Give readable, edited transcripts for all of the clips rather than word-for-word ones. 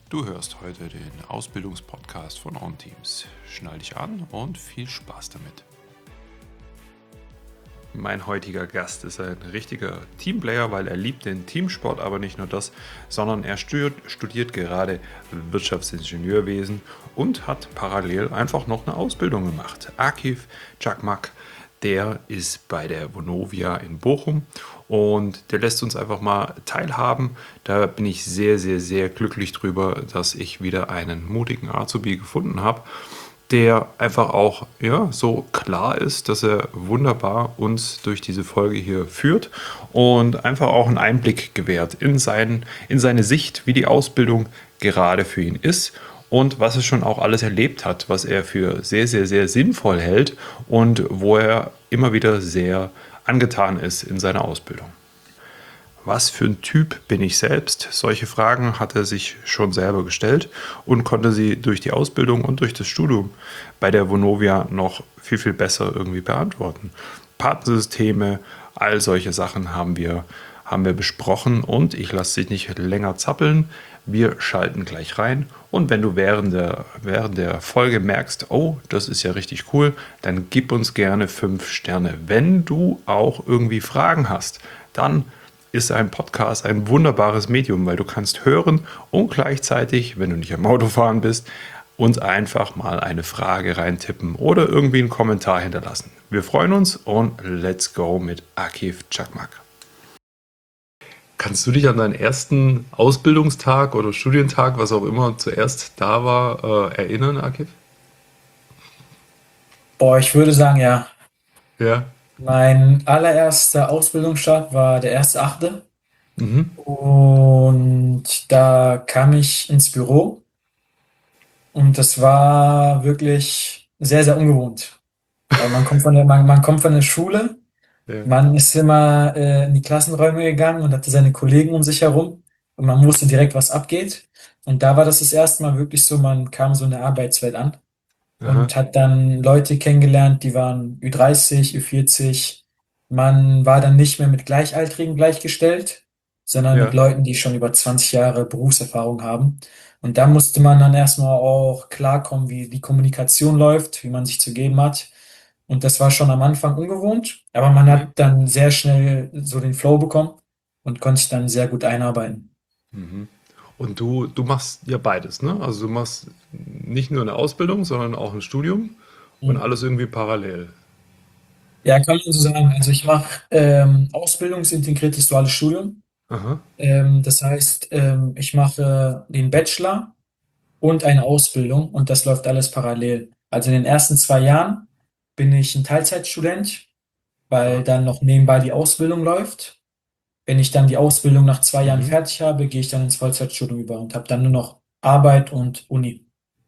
Du hörst heute den Ausbildungspodcast von OnTeams. Schnall dich an und viel Spaß damit. Mein heutiger Gast ist ein richtiger Teamplayer, weil er liebt den Teamsport, aber nicht nur das, sondern er studiert gerade Wirtschaftsingenieurwesen und hat parallel einfach noch eine Ausbildung gemacht. Akif Çakmak, der ist bei der Vonovia in Bochum und der lässt uns einfach mal teilhaben. Da bin ich sehr, sehr, sehr glücklich drüber, dass ich wieder einen mutigen Azubi gefunden habe, der einfach auch so klar ist, dass er wunderbar uns durch diese Folge hier führt und einfach auch einen Einblick gewährt in seine Sicht, wie die Ausbildung gerade für ihn ist und was er schon auch alles erlebt hat, was er für sehr, sehr, sehr sinnvoll hält und wo er immer wieder sehr angetan ist in seiner Ausbildung. Was für ein Typ bin ich selbst? Solche Fragen hat er sich schon selber gestellt und konnte sie durch die Ausbildung und durch das Studium bei der Vonovia noch viel, viel besser irgendwie beantworten. Partnersysteme, all solche Sachen haben wir besprochen und ich lasse dich nicht länger zappeln. Wir schalten gleich rein und wenn du während der Folge merkst, oh, das ist ja richtig cool, dann gib uns gerne 5 Sterne. Wenn du auch irgendwie Fragen hast, dann ist ein Podcast ein wunderbares Medium, weil du kannst hören und gleichzeitig, wenn du nicht am Autofahren bist, uns einfach mal eine Frage reintippen oder irgendwie einen Kommentar hinterlassen. Wir freuen uns und let's go mit Akif Çakmak. Kannst du dich an deinen ersten Ausbildungstag oder Studientag, was auch immer zuerst da war, erinnern, Akif? Boah, ich würde sagen, ja. Ja. Mein allererster Ausbildungsstart war der 1.8. Mhm. Und da kam ich ins Büro und das war wirklich sehr, sehr ungewohnt. Weil man kommt von der Schule, Ja. man ist immer in die Klassenräume gegangen und hatte seine Kollegen um sich herum und man wusste direkt, was abgeht. Und da war das erste Mal wirklich so, man kam so in der Arbeitswelt an Aha. und hat dann Leute kennengelernt, die waren Ü30, Ü40. Man war dann nicht mehr mit Gleichaltrigen gleichgestellt, sondern mit Ja. Leuten, die schon über 20 Jahre Berufserfahrung haben. Und da musste man dann erstmal auch klarkommen, wie die Kommunikation läuft, wie man sich zu geben hat. Und das war schon am Anfang ungewohnt, aber man Mhm. hat dann sehr schnell so den Flow bekommen und konnte sich dann sehr gut einarbeiten. Mhm. Und du machst ja beides, ne? Also du machst nicht nur eine Ausbildung, sondern auch ein Studium und alles irgendwie parallel. Ja, kann man so sagen. Also ich mache ausbildungsintegriertes duales Studium. Aha. Das heißt, ich mache den Bachelor und eine Ausbildung und das läuft alles parallel. Also in den ersten 2 Jahren bin ich ein Teilzeitstudent, weil Aha. dann noch nebenbei die Ausbildung läuft. Wenn ich dann die Ausbildung nach 2 Jahren Mhm. fertig habe, gehe ich dann ins Vollzeitstudium über und habe dann nur noch Arbeit und Uni.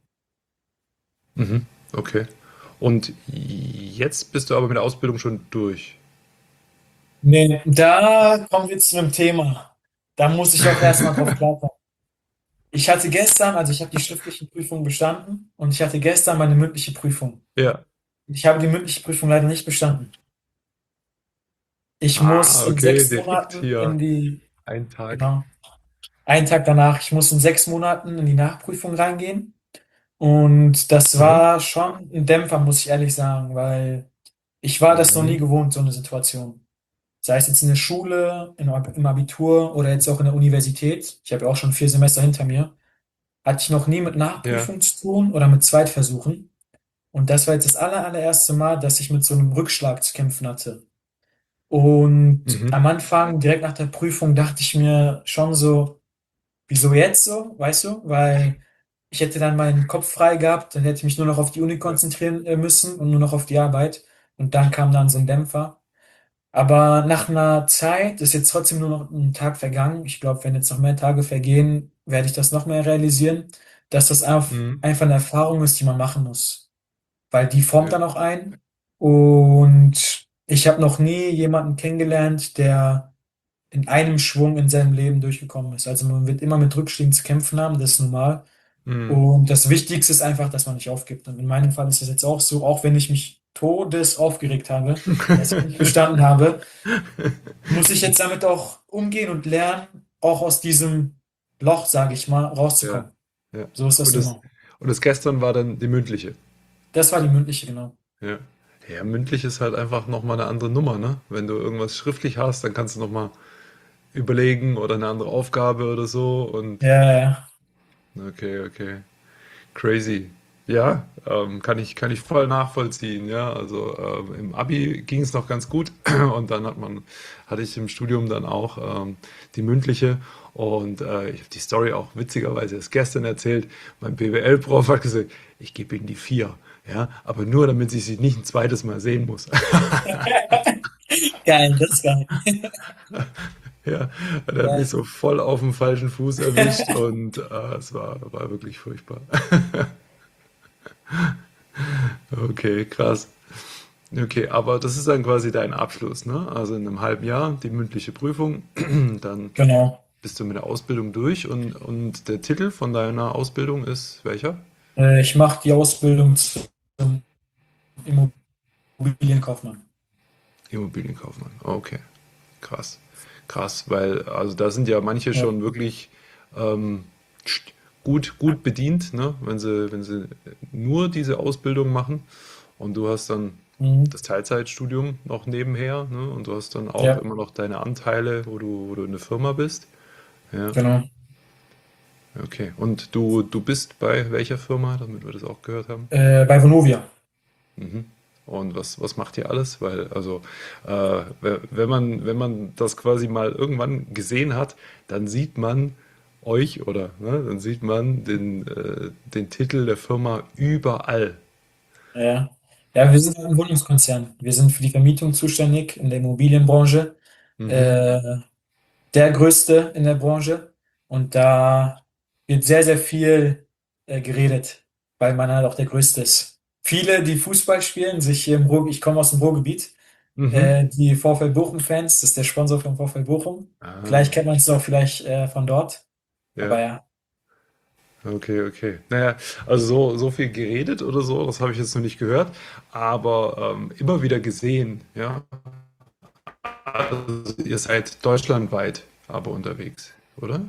Mhm. Okay. Und jetzt bist du aber mit der Ausbildung schon durch. Nee, da kommen wir zu einem Thema. Da muss ich auch erstmal drauf klarkommen. Ich hatte gestern, also ich habe die schriftlichen Prüfungen bestanden und ich hatte gestern meine mündliche Prüfung. Ja. Ich habe die mündliche Prüfung leider nicht bestanden. Ich muss Ah, in okay, sechs direkt Monaten hier in die, ein Tag. genau, einen Tag danach, ich muss in 6 Monaten in die Nachprüfung reingehen. Und das Aha. war schon ein Dämpfer, muss ich ehrlich sagen, weil ich war das noch nie Mhm. gewohnt, so eine Situation. Sei es jetzt in der Schule, im Abitur oder jetzt auch in der Universität. Ich habe ja auch schon 4 Semester hinter mir. Hatte ich noch nie mit Ja. Nachprüfung zu tun oder mit Zweitversuchen. Und das war jetzt das allererste Mal, dass ich mit so einem Rückschlag zu kämpfen hatte. Und Mhm. am Anfang, direkt nach der Prüfung, dachte ich mir schon so, wieso jetzt so, weißt du? Weil ich hätte dann meinen Kopf frei gehabt, dann hätte ich mich nur noch auf die Uni Ja. konzentrieren müssen und nur noch auf die Arbeit. Und dann kam dann so ein Dämpfer. Aber nach einer Zeit ist jetzt trotzdem nur noch ein Tag vergangen. Ich glaube, wenn jetzt noch mehr Tage vergehen, werde ich das noch mehr realisieren, dass das Mhm. einfach eine Erfahrung ist, die man machen muss. Weil die formt Ja. dann auch ein. Und ich habe noch nie jemanden kennengelernt, der in einem Schwung in seinem Leben durchgekommen ist. Also man wird immer mit Rückschlägen zu kämpfen haben, das ist normal. Mhm. Und das Wichtigste ist einfach, dass man nicht aufgibt. Und in meinem Fall ist das jetzt auch so, auch wenn ich mich todes aufgeregt habe, dass ich nicht bestanden habe, muss ich jetzt damit auch umgehen und lernen, auch aus diesem Loch, sage ich mal, Ja. rauszukommen. Ja. So ist das Und das, immer. und das gestern war dann die mündliche. Das war die mündliche, genau. Ja. Ja, mündlich ist halt einfach nochmal eine andere Nummer, ne? Wenn du irgendwas schriftlich hast, dann kannst du nochmal überlegen oder eine andere Aufgabe oder so. Und Ja, ja, ja. okay, okay. Crazy. Ja, kann ich voll nachvollziehen, ja. Also im Abi ging es noch ganz gut und dann hatte ich im Studium dann auch die mündliche und ich habe die Story auch witzigerweise erst gestern erzählt. Mein BWL-Prof hat gesagt, ich gebe Ihnen die 4, ja, aber nur damit ich sie nicht ein zweites Mal sehen muss. Geil, das ist geil. Ja, der hat mich Geil. so voll auf dem falschen Fuß erwischt und es war wirklich furchtbar. Okay, krass. Okay, aber das ist dann quasi dein Abschluss, ne? Also in einem halben Jahr die mündliche Prüfung, dann Genau. bist du mit der Ausbildung durch und der Titel von deiner Ausbildung ist welcher? Ich mache die Ausbildung zum Immobilienkaufmann. Immobilienkaufmann. Okay, krass. Krass, weil also da sind ja manche Ja. schon wirklich ähm, gut bedient, ne? Wenn sie nur diese Ausbildung machen und du hast dann Mhm. das Teilzeitstudium noch nebenher, ne? Und du hast dann auch Ja, immer noch deine Anteile, wo du in der Firma bist. Ja, genau. okay. Und du bist bei welcher Firma, damit wir das auch gehört haben? Bei Vonovia. Mhm. Und was macht ihr alles? Weil, also, wenn man das quasi mal irgendwann gesehen hat, dann sieht man euch oder ne, dann sieht man den Titel der Firma überall. Ja. Ja, wir sind ein Wohnungskonzern. Wir sind für die Vermietung zuständig in der Immobilienbranche. Mhm. Äh, der größte in der Branche. Und da wird sehr, sehr viel geredet, weil man halt auch der größte ist. Viele, die Fußball spielen, sich hier ich komme aus dem Ruhrgebiet, Mhm. die VfL Bochum-Fans, das ist der Sponsor von VfL Bochum. Vielleicht Ah, kennt man es auch vielleicht von dort. Aber ja. ja. Okay, okay. Naja, also so viel geredet oder so, das habe ich jetzt noch nicht gehört, aber immer wieder gesehen, ja. Also ihr seid deutschlandweit aber unterwegs, oder?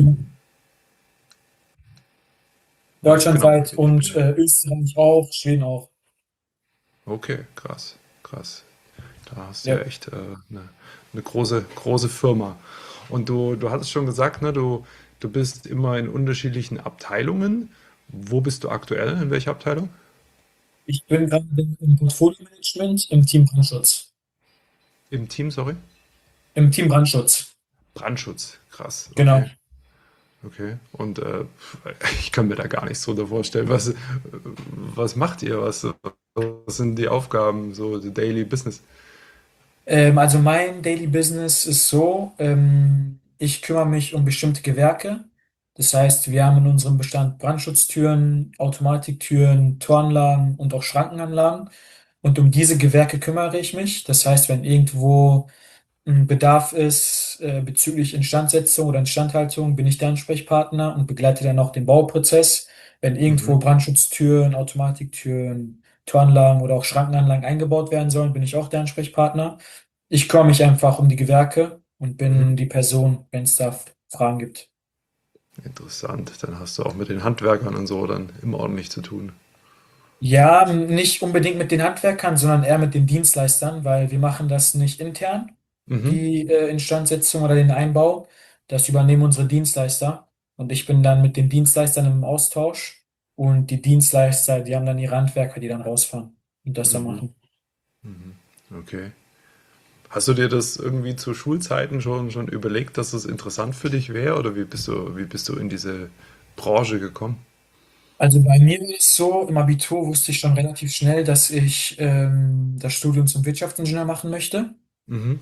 Genau, Deutschlandweit ich bin und ja. Österreich auch, Schweden auch. Okay, krass, krass. Da hast du ja Ja. echt eine große Firma. Und du hattest schon gesagt, ne, du bist immer in unterschiedlichen Abteilungen. Wo bist du aktuell? In welcher Abteilung? Ich bin gerade im Portfolio-Management im Team Brandschutz. Im Team, sorry? Im Team Brandschutz, Brandschutz. Krass, genau. okay. Okay. Und ich kann mir da gar nichts drunter vorstellen. Was macht ihr? Was sind die Aufgaben, so the Daily Business? Also mein Daily Business ist so, ich kümmere mich um bestimmte Gewerke. Das heißt, wir haben in unserem Bestand Brandschutztüren, Automatiktüren, Toranlagen und auch Schrankenanlagen. Und um diese Gewerke kümmere ich mich. Das heißt, wenn irgendwo ein Bedarf ist bezüglich Instandsetzung oder Instandhaltung, bin ich der Ansprechpartner und begleite dann auch den Bauprozess. Wenn irgendwo Mhm. Brandschutztüren, Automatiktüren, Toranlagen oder auch Schrankenanlagen eingebaut werden sollen, bin ich auch der Ansprechpartner. Ich kümmere mich einfach um die Gewerke und Mhm. bin die Person, wenn es da Fragen gibt. Interessant. Dann hast du auch mit den Handwerkern und so dann immer ordentlich zu tun. Ja, nicht unbedingt mit den Handwerkern, sondern eher mit den Dienstleistern, weil wir machen das nicht intern, Mhm. die Instandsetzung oder den Einbau. Das übernehmen unsere Dienstleister. Und ich bin dann mit den Dienstleistern im Austausch. Und die Dienstleister, die haben dann ihre Handwerker, die dann rausfahren und das dann Mhm. machen. Mhm. Okay. Hast du dir das irgendwie zu Schulzeiten schon überlegt, dass das interessant für dich wäre? Oder wie bist du in diese Branche gekommen? Also bei mir ist es so, im Abitur wusste ich schon relativ schnell, dass ich das Studium zum Wirtschaftsingenieur machen möchte. Mhm.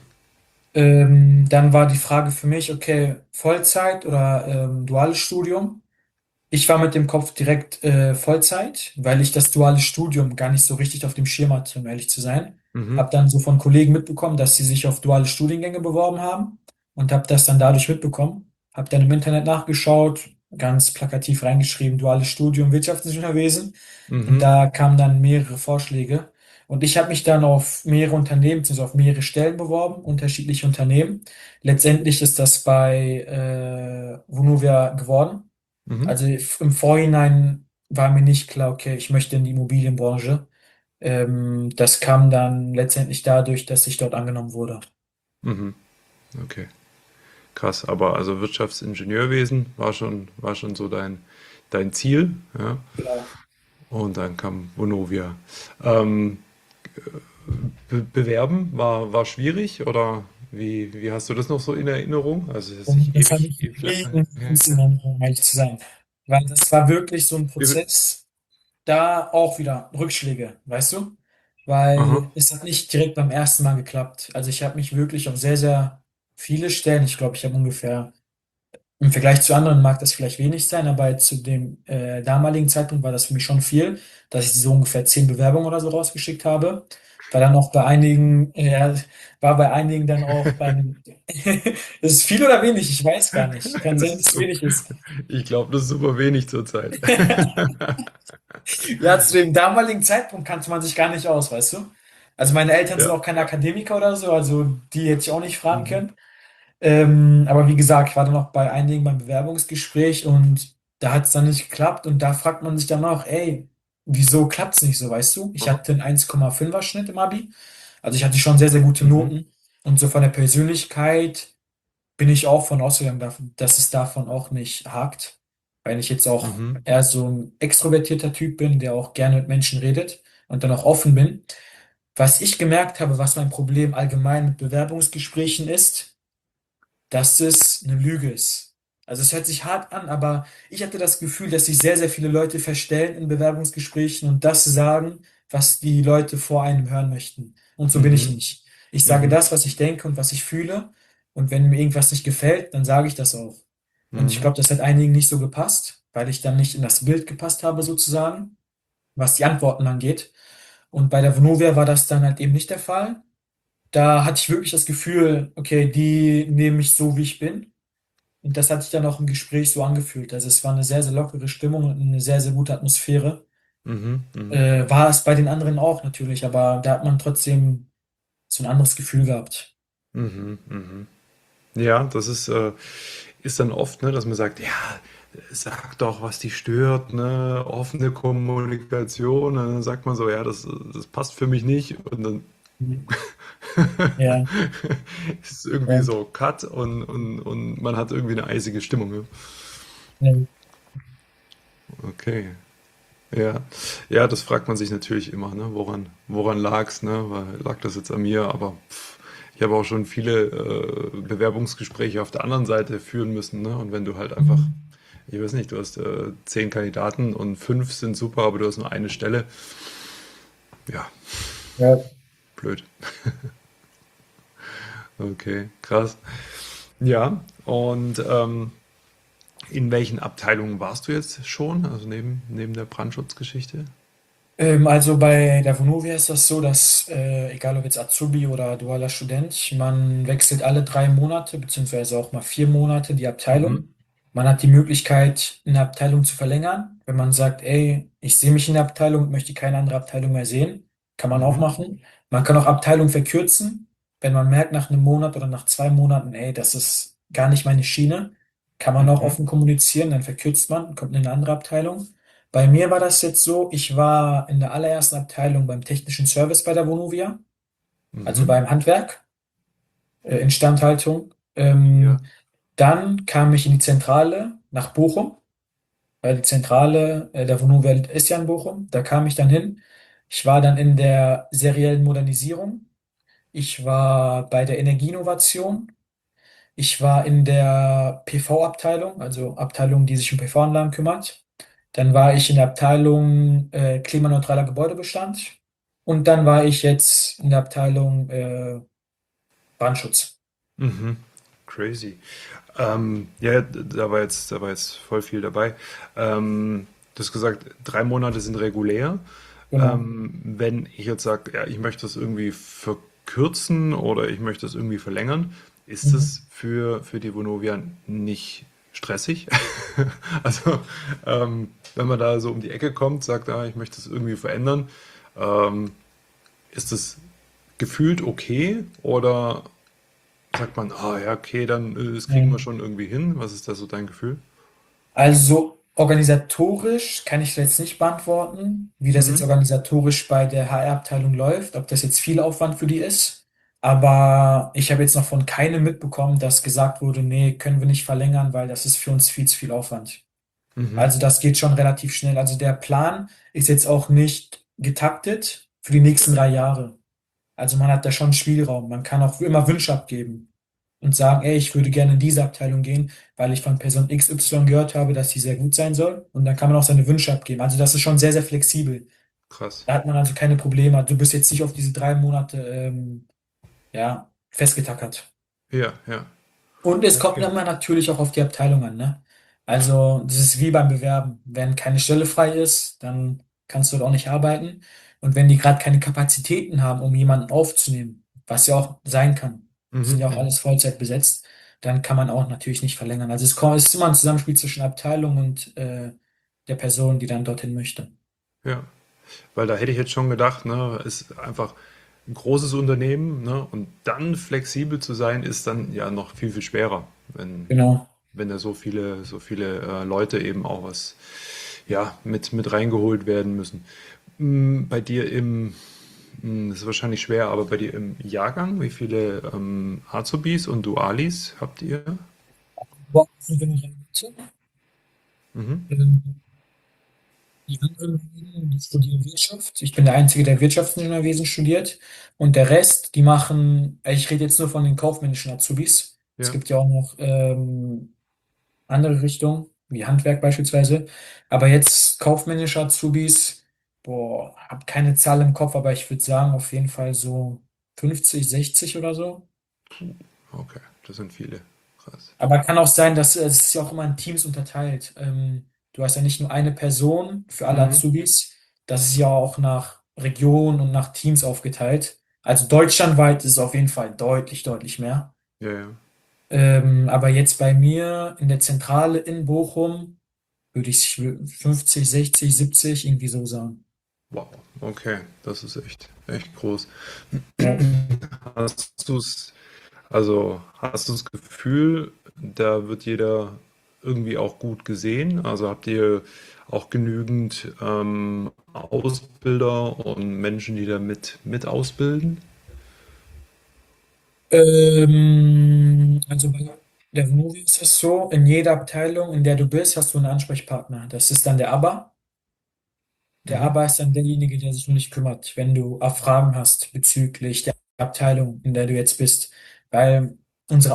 Dann war die Frage für mich, okay, Vollzeit oder duales Studium. Ich war mit dem Kopf direkt Vollzeit, weil ich das duale Studium gar nicht so richtig auf dem Schirm hatte, um ehrlich zu sein. Mhm. Hab dann so von Kollegen mitbekommen, dass sie sich auf duale Studiengänge beworben haben und habe das dann dadurch mitbekommen. Hab dann im Internet nachgeschaut, ganz plakativ reingeschrieben, duales Studium Wirtschaftsingenieurwesen und Mhm. da kamen dann mehrere Vorschläge. Und ich habe mich dann auf mehrere Unternehmen, beziehungsweise auf mehrere Stellen beworben, unterschiedliche Unternehmen. Letztendlich ist das bei Vonovia geworden. Mhm. Also im Vorhinein war mir nicht klar, okay, ich möchte in die Immobilienbranche. Das kam dann letztendlich dadurch, dass ich dort angenommen wurde. Mhm. Okay. Krass. Aber also Wirtschaftsingenieurwesen war schon so dein Ziel, ja. Genau. Und dann kam Vonovia. Ähm, bewerben war schwierig oder wie hast du das noch so in Erinnerung? Also es ist Und nicht das habe ich ewig nie lang in her. Erinnerung, um ehrlich zu sein. Weil das war wirklich so ein Wie bi- Prozess, da auch wieder Rückschläge, weißt du? Aha. Weil es hat nicht direkt beim ersten Mal geklappt. Also ich habe mich wirklich auf sehr, sehr viele Stellen, ich glaube, ich habe ungefähr, im Vergleich zu anderen mag das vielleicht wenig sein, aber zu dem damaligen Zeitpunkt war das für mich schon viel, dass ich so ungefähr 10 Bewerbungen oder so rausgeschickt habe. War dann auch bei einigen, war bei einigen dann auch beim, ist es viel oder wenig? Ich weiß gar nicht. Kann Das sein, dass ist es wenig ist. ich glaube, das ist super wenig zurzeit. Ja, zu dem damaligen Zeitpunkt kannte man sich gar nicht aus, weißt du? Also meine Eltern sind Ja. auch keine Akademiker oder so, also die hätte ich auch nicht fragen Mhm. können. Aber wie gesagt, ich war dann noch bei einigen beim Bewerbungsgespräch und da hat es dann nicht geklappt und da fragt man sich dann auch, ey, wieso klappt es nicht so, weißt du? Ich Aha. hatte einen 1,5er Schnitt im Abi, also ich hatte schon sehr, sehr gute Mhm. Noten und so von der Persönlichkeit bin ich auch von ausgegangen, dass es davon auch nicht hakt, weil ich jetzt auch Mhm. eher so ein extrovertierter Typ bin, der auch gerne mit Menschen redet und dann auch offen bin. Was ich gemerkt habe, was mein Problem allgemein mit Bewerbungsgesprächen ist, dass es eine Lüge ist. Also es hört sich hart an, aber ich hatte das Gefühl, dass sich sehr, sehr viele Leute verstellen in Bewerbungsgesprächen und das sagen, was die Leute vor einem hören möchten. Und so bin ich Mhm. nicht. Ich sage Mhm. das, was ich denke und was ich fühle. Und wenn mir irgendwas nicht gefällt, dann sage ich das auch. Und ich Mhm. glaube, das hat einigen nicht so gepasst, weil ich dann nicht in das Bild gepasst habe, sozusagen, was die Antworten angeht. Und bei der Vonovia war das dann halt eben nicht der Fall. Da hatte ich wirklich das Gefühl, okay, die nehmen mich so, wie ich bin. Und das hat sich dann auch im Gespräch so angefühlt. Also es war eine sehr, sehr lockere Stimmung und eine sehr, sehr gute Atmosphäre. Mhm. Mhm. War es bei den anderen auch natürlich, aber da hat man trotzdem so ein anderes Gefühl gehabt. Mhm. Mhm. Ja, ist dann oft, ne, dass man sagt, ja, sag doch, was dich stört, ne, offene Kommunikation. Und dann sagt man so, ja, das passt für mich nicht. Und dann Ja, ist es irgendwie ja, so Cut und man hat irgendwie eine eisige Stimmung. Ja. ja. Okay. Ja. Ja, das fragt man sich natürlich immer, ne? Woran lag's, ne? Lag das jetzt an mir? Aber ich habe auch schon viele Bewerbungsgespräche auf der anderen Seite führen müssen, ne? Und wenn du halt einfach, Mhm. ich weiß nicht, du hast 10 Kandidaten und 5 sind super, aber du hast nur eine Stelle, ja, Ja. blöd. Okay, krass. Ja, und in welchen Abteilungen warst du jetzt schon? Also neben der Brandschutzgeschichte? Also bei der Vonovia ist das so, dass egal ob jetzt Azubi oder dualer Student, man wechselt alle 3 Monate, beziehungsweise auch mal 4 Monate die Mhm. Abteilung. Man hat die Möglichkeit, eine Abteilung zu verlängern. Wenn man sagt, ey, ich sehe mich in der Abteilung und möchte keine andere Abteilung mehr sehen, kann man auch Mhm. machen. Man kann auch Abteilung verkürzen. Wenn man merkt nach einem Monat oder nach 2 Monaten, ey, das ist gar nicht meine Schiene, kann man auch Mhm. offen kommunizieren, dann verkürzt man, und kommt in eine andere Abteilung. Bei mir war das jetzt so, ich war in der allerersten Abteilung beim technischen Service bei der Vonovia, also Mhm. beim Handwerk, Instandhaltung. Ja. Dann kam ich in die Zentrale nach Bochum, weil die Zentrale der Vonovia ist ja in Bochum. Da kam ich dann hin. Ich war dann in der seriellen Modernisierung. Ich war bei der Energieinnovation. Ich war in der PV-Abteilung, also Abteilung, die sich um PV-Anlagen kümmert. Dann war ich in der Abteilung klimaneutraler Gebäudebestand. Und dann war ich jetzt in der Abteilung Brandschutz. Mhm. Crazy. Ja, da war jetzt voll viel dabei. Du hast gesagt, 3 Monate sind regulär. Genau. Wenn ich jetzt sage, ja, ich möchte das irgendwie verkürzen oder ich möchte das irgendwie verlängern, ist Mhm. es für die Vonovia nicht stressig? Also, wenn man da so um die Ecke kommt, sagt, ah, ich möchte das irgendwie verändern, ähm, ist es gefühlt okay oder sagt man, ah ja, okay, dann das kriegen wir Ähm, schon irgendwie hin? Was ist da so dein Gefühl? Also organisatorisch kann ich jetzt nicht beantworten, wie das jetzt Mhm. organisatorisch bei der HR-Abteilung läuft, ob das jetzt viel Aufwand für die ist. Aber ich habe jetzt noch von keinem mitbekommen, dass gesagt wurde, nee, können wir nicht verlängern, weil das ist für uns viel zu viel Aufwand. Mhm. Also das geht schon relativ schnell. Also der Plan ist jetzt auch nicht getaktet für die nächsten 3 Jahre. Also man hat da schon Spielraum. Man kann auch immer Wünsche abgeben und sagen, ey, ich würde gerne in diese Abteilung gehen, weil ich von Person XY gehört habe, dass sie sehr gut sein soll. Und dann kann man auch seine Wünsche abgeben. Also das ist schon sehr, sehr flexibel. Krass. Da hat man also keine Probleme. Du bist jetzt nicht auf diese 3 Monate ja, festgetackert. Ja, ja. Und es kommt Okay. immer natürlich auch auf die Abteilung an, ne? Also, das ist wie beim Bewerben. Wenn keine Stelle frei ist, dann kannst du dort auch nicht arbeiten. Und wenn die gerade keine Kapazitäten haben, um jemanden aufzunehmen, was ja auch sein kann, sind Mhm. ja auch Mhm. alles Vollzeit besetzt, dann kann man auch natürlich nicht verlängern. Also es ist immer ein Zusammenspiel zwischen Abteilung und der Person, die dann dorthin möchte. Ja. Weil da hätte ich jetzt schon gedacht, ne, ist einfach ein großes Unternehmen, ne, und dann flexibel zu sein, ist dann ja noch viel, viel schwerer, Genau. wenn da so viele Leute eben auch was, ja, mit reingeholt werden müssen. Bei dir das ist wahrscheinlich schwer, aber bei dir im Jahrgang, wie viele Azubis und Dualis habt ihr? Boah, sind wir noch ein Mädchen? Mhm. Die anderen beiden, die studieren Wirtschaft. Ich bin der Einzige, der Wirtschaftsingenieurwesen studiert. Und der Rest, die machen, ich rede jetzt nur von den kaufmännischen Azubis. Es Ja. gibt ja auch noch andere Richtungen, wie Handwerk beispielsweise. Aber jetzt kaufmännische Azubis, boah, hab keine Zahl im Kopf, aber ich würde sagen, auf jeden Fall so 50, 60 oder so. Okay, das sind viele. Krass. Aber kann auch sein, dass es ist ja auch immer in Teams unterteilt. Du hast ja nicht nur eine Person für alle Mhm. Azubis, das ist ja auch nach Region und nach Teams aufgeteilt. Also deutschlandweit ist es auf jeden Fall deutlich, deutlich mehr. Ja, ja. Aber jetzt bei mir in der Zentrale in Bochum würde ich 50, 60, 70 irgendwie so sagen. Wow, okay, das ist echt groß. Ja. Hast du's, hast du das Gefühl, da wird jeder irgendwie auch gut gesehen? Also habt ihr auch genügend Ausbilder und Menschen, die da mit ausbilden? Also bei der Vonovia ist es so, in jeder Abteilung, in der du bist, hast du einen Ansprechpartner. Das ist dann der ABA. Der Mhm. Aber ist dann derjenige, der sich um dich kümmert, wenn du Fragen hast bezüglich der Abteilung, in der du jetzt bist. Weil unsere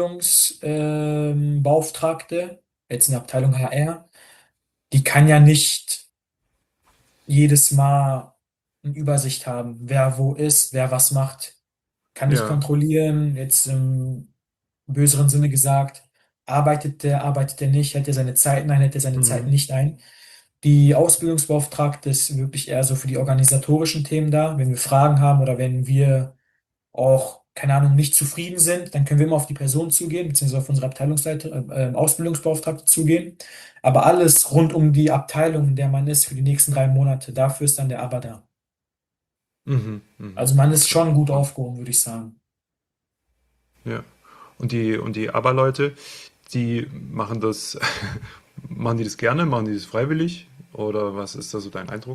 Ausbildungsbeauftragte, jetzt in der Abteilung HR, die kann ja nicht jedes Mal eine Übersicht haben, wer wo ist, wer was macht, kann nicht Ja. kontrollieren, jetzt im böseren Sinne gesagt, arbeitet der nicht, hält er seine Zeiten ein, hält er seine Zeiten Mhm. nicht ein. Die Ausbildungsbeauftragte ist wirklich eher so für die organisatorischen Themen da. Wenn wir Fragen haben oder wenn wir auch, keine Ahnung, nicht zufrieden sind, dann können wir immer auf die Person zugehen, beziehungsweise auf unsere Abteilungsleiter, Ausbildungsbeauftragte zugehen. Aber alles rund um die Abteilung, in der man ist, für die nächsten 3 Monate, dafür ist dann der Aber da. Mhm. Mhm. Also man ist Okay. schon gut aufgehoben, würde ich sagen. Ja. Und die Aber-Leute, die machen das, machen die das gerne, machen die das freiwillig? Oder was ist da so dein Eindruck?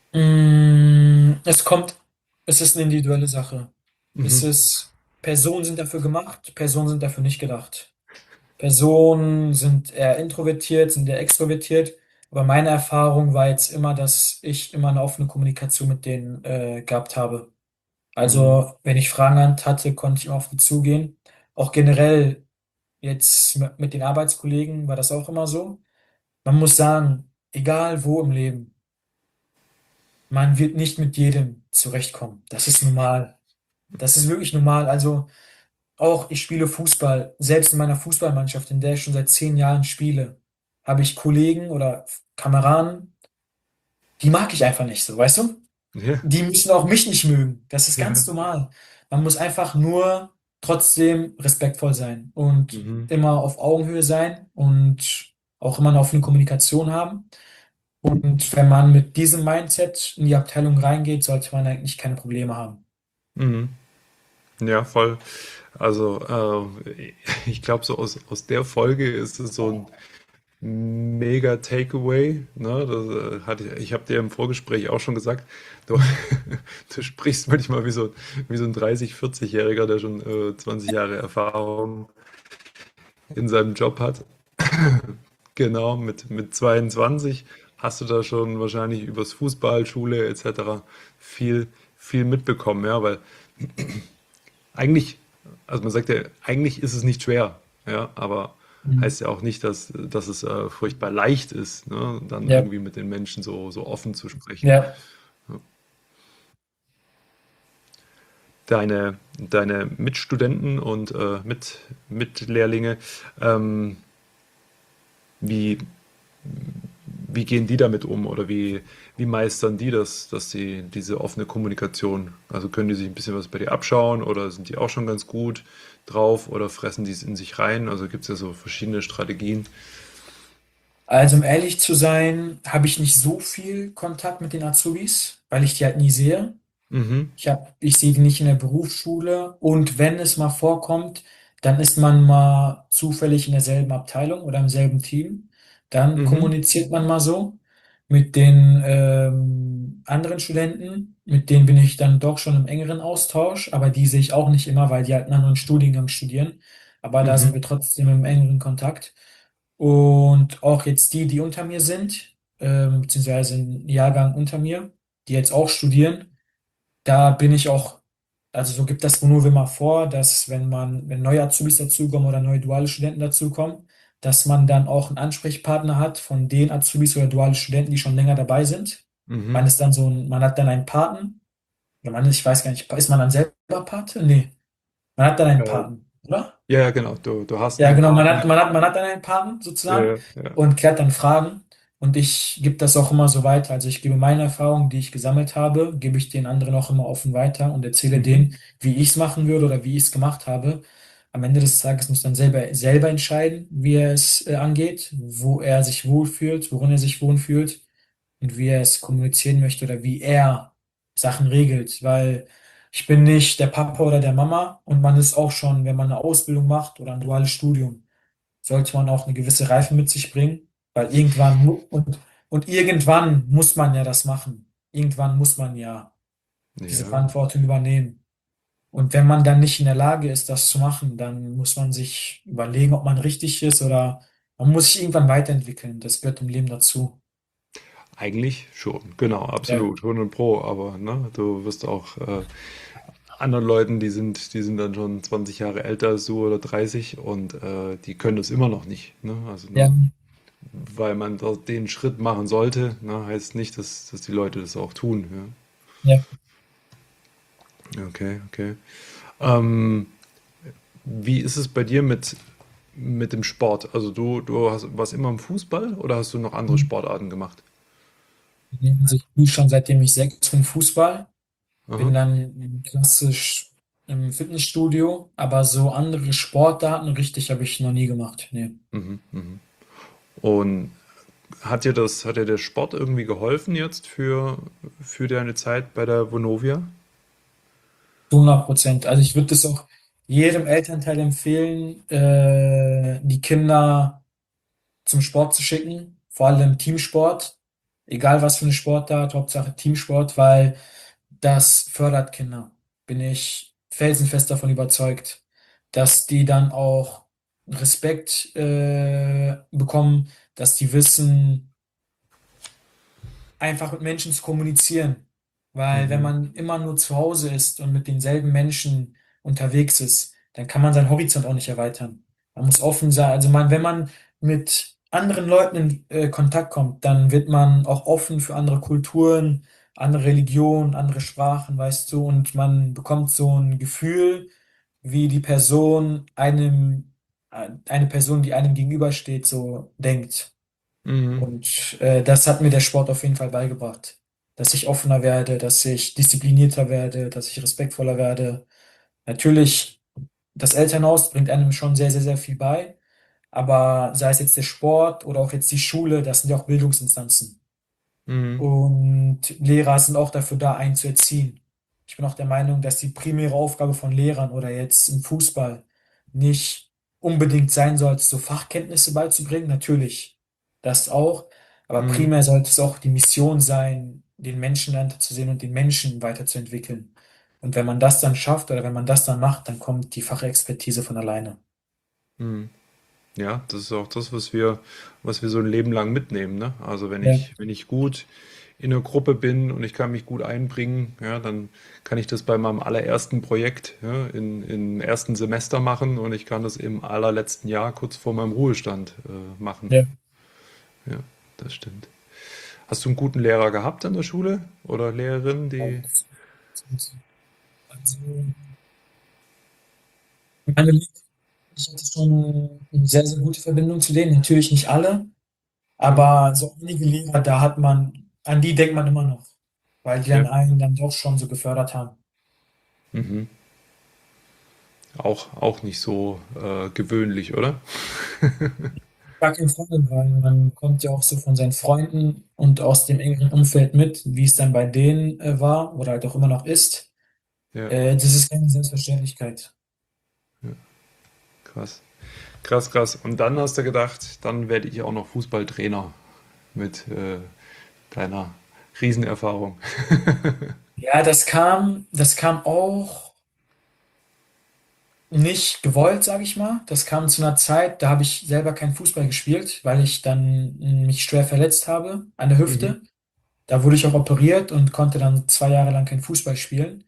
Es kommt, es ist eine individuelle Sache. Es Mhm. ist, Personen sind dafür gemacht, Personen sind dafür nicht gedacht. Personen sind eher introvertiert, sind eher extrovertiert. Aber meine Erfahrung war jetzt immer, dass ich immer eine offene Kommunikation mit denen gehabt habe. Mhm. Also, wenn ich Fragen hatte, konnte ich immer auf die zugehen. Auch generell jetzt mit den Arbeitskollegen war das auch immer so. Man muss sagen, egal wo im Leben, man wird nicht mit jedem zurechtkommen. Das ist normal. Das ist wirklich normal. Also, auch ich spiele Fußball. Selbst in meiner Fußballmannschaft, in der ich schon seit 10 Jahren spiele, habe ich Kollegen oder Kameraden, die mag ich einfach nicht so, weißt du? Ja. Die müssen auch mich nicht mögen. Das ist Ja. ganz normal. Man muss einfach nur trotzdem respektvoll sein und Mhm. immer auf Augenhöhe sein und auch immer eine offene Kommunikation haben. Und wenn man mit diesem Mindset in die Abteilung reingeht, sollte man eigentlich keine Probleme haben. Mhm. Ja, voll. Also, ich glaube, so aus der Folge ist es so ein mega Takeaway. Ne? Ich habe dir im Vorgespräch auch schon gesagt, du, du sprichst manchmal wie so ein 30-, 40-Jähriger, der schon 20 Jahre Erfahrung in seinem Job hat. Genau, mit 22 hast du da schon wahrscheinlich übers Fußball, Schule etc. viel, viel mitbekommen, ja, weil eigentlich, also man sagt ja, eigentlich ist es nicht schwer, ja, aber Mhm. heißt ja auch nicht, dass es furchtbar leicht ist, ne, dann Ja, irgendwie mit den Menschen so offen zu sprechen. ja. Deine Mitstudenten und Mitlehrlinge, ähm, wie, wie gehen die damit um oder wie meistern die das, dass sie diese offene Kommunikation, also können die sich ein bisschen was bei dir abschauen oder sind die auch schon ganz gut drauf oder fressen die es in sich rein? Also gibt es ja so verschiedene Strategien. Also um ehrlich zu sein, habe ich nicht so viel Kontakt mit den Azubis, weil ich die halt nie sehe. Mhm, Ich sehe die nicht in der Berufsschule und wenn es mal vorkommt, dann ist man mal zufällig in derselben Abteilung oder im selben Team. Dann mhm, kommuniziert man mal so mit den anderen Studenten, mit denen bin ich dann doch schon im engeren Austausch, aber die sehe ich auch nicht immer, weil die halt einen anderen Studiengang studieren. Aber da sind mhm, wir trotzdem im engeren Kontakt. Und auch jetzt die, die unter mir sind, beziehungsweise ein Jahrgang unter mir, die jetzt auch studieren. Da bin ich auch, also so gibt das Vonovia mal vor, dass wenn neue Azubis dazukommen oder neue duale Studenten dazukommen, dass man dann auch einen Ansprechpartner hat von den Azubis oder duale Studenten, die schon länger dabei sind. mhm. Man hat dann einen Paten, oder ich weiß gar nicht, ist man dann selber Pate? Nee, man hat dann einen Äh, Paten, oder? ja, ja, genau. Du hast Ja, einen genau, Paten. man hat dann einen Paten Ja, sozusagen ja, ja. und klärt dann Fragen. Und ich gebe das auch immer so weiter. Also ich gebe meine Erfahrungen, die ich gesammelt habe, gebe ich den anderen auch immer offen weiter und erzähle Mhm, denen, wie ich es machen würde oder wie ich es gemacht habe. Am Ende des Tages muss dann selber entscheiden, wie er es angeht, wo er sich wohlfühlt, worin er sich wohlfühlt und wie er es kommunizieren möchte oder wie er Sachen regelt, weil ich bin nicht der Papa oder der Mama und man ist auch schon, wenn man eine Ausbildung macht oder ein duales Studium, sollte man auch eine gewisse Reife mit sich bringen, weil und irgendwann muss man ja das machen. Irgendwann muss man ja diese ja. Verantwortung übernehmen. Und wenn man dann nicht in der Lage ist, das zu machen, dann muss man sich überlegen, ob man richtig ist oder man muss sich irgendwann weiterentwickeln. Das gehört im Leben dazu. Eigentlich schon, genau, Ja, absolut, 100 Pro, aber ne, du wirst auch anderen Leuten, die sind dann schon 20 Jahre älter als du oder 30 und die können das immer noch nicht. Ne? Also ja, nur weil man den Schritt machen sollte, ne, heißt nicht, dass die Leute das auch tun. ja. Ja? Okay, okay. Ähm, wie ist es bei dir mit dem Sport? Also warst immer im Fußball oder hast du noch andere Sportarten gemacht? Also ich spiele schon seitdem ich 6 bin Fußball. Bin Aha. dann klassisch im Fitnessstudio, aber so andere Sportarten richtig habe ich noch nie gemacht. Nee. Mhm, mhm. Und hat dir der Sport irgendwie geholfen jetzt für deine Zeit bei der Vonovia? Zu 100%. Also ich würde es auch jedem Elternteil empfehlen, die Kinder zum Sport zu schicken, vor allem Teamsport, egal was für eine Sportart, Hauptsache Teamsport, weil das fördert Kinder. Bin ich felsenfest davon überzeugt, dass die dann auch Respekt bekommen, dass die wissen, einfach mit Menschen zu kommunizieren. Weil wenn Mhm. man immer nur zu Hause ist und mit denselben Menschen unterwegs ist, dann kann man seinen Horizont auch nicht erweitern. Man muss offen sein. Wenn man mit anderen Leuten in Kontakt kommt, dann wird man auch offen für andere Kulturen, andere Religionen, andere Sprachen, weißt du, und man bekommt so ein Gefühl, wie die eine Person, die einem gegenübersteht, so denkt. Mhm. Und das hat mir der Sport auf jeden Fall beigebracht. Dass ich offener werde, dass ich disziplinierter werde, dass ich respektvoller werde. Natürlich, das Elternhaus bringt einem schon sehr, sehr, sehr viel bei. Aber sei es jetzt der Sport oder auch jetzt die Schule, das sind ja auch Bildungsinstanzen. Mhm. Und Lehrer sind auch dafür da, einen zu erziehen. Ich bin auch der Meinung, dass die primäre Aufgabe von Lehrern oder jetzt im Fußball nicht unbedingt sein sollte, so Fachkenntnisse beizubringen. Natürlich. das auch. Aber Mhm. primär sollte es auch die Mission sein, den Menschen dahinter zu sehen und den Menschen weiterzuentwickeln. Und wenn man das dann schafft oder wenn man das dann macht, dann kommt die Fachexpertise von alleine. Mhm. Ja, das ist auch das, was wir so ein Leben lang mitnehmen, ne? Also Ja, wenn ich gut in einer Gruppe bin und ich kann mich gut einbringen, ja, dann kann ich das bei meinem allerersten Projekt, ja, im ersten Semester machen und ich kann das im allerletzten Jahr kurz vor meinem Ruhestand machen. ja. Ja, das stimmt. Hast du einen guten Lehrer gehabt an der Schule oder Lehrerin, die? Also, meine Lehrer, ich hatte schon eine sehr, sehr gute Verbindung zu denen. Natürlich nicht alle, Mhm. aber so einige Lehrer, da hat man, an die denkt man immer noch, weil die dann Ja. einen dann doch schon so gefördert haben. Mhm. Auch nicht so gewöhnlich, oder? Gar kein Fall, weil man kommt ja auch so von seinen Freunden und aus dem engeren Umfeld mit, wie es dann bei denen war oder halt auch immer noch ist. Ja, Das ist keine Selbstverständlichkeit. krass. Krass, krass. Und dann hast du gedacht, dann werde ich auch noch Fußballtrainer mit deiner Riesenerfahrung. Ja, das kam auch nicht gewollt, sage ich mal. Das kam zu einer Zeit, da habe ich selber keinen Fußball gespielt, weil ich dann mich schwer verletzt habe an der Mhm. Hüfte. Da wurde ich auch operiert und konnte dann 2 Jahre lang kein Fußball spielen.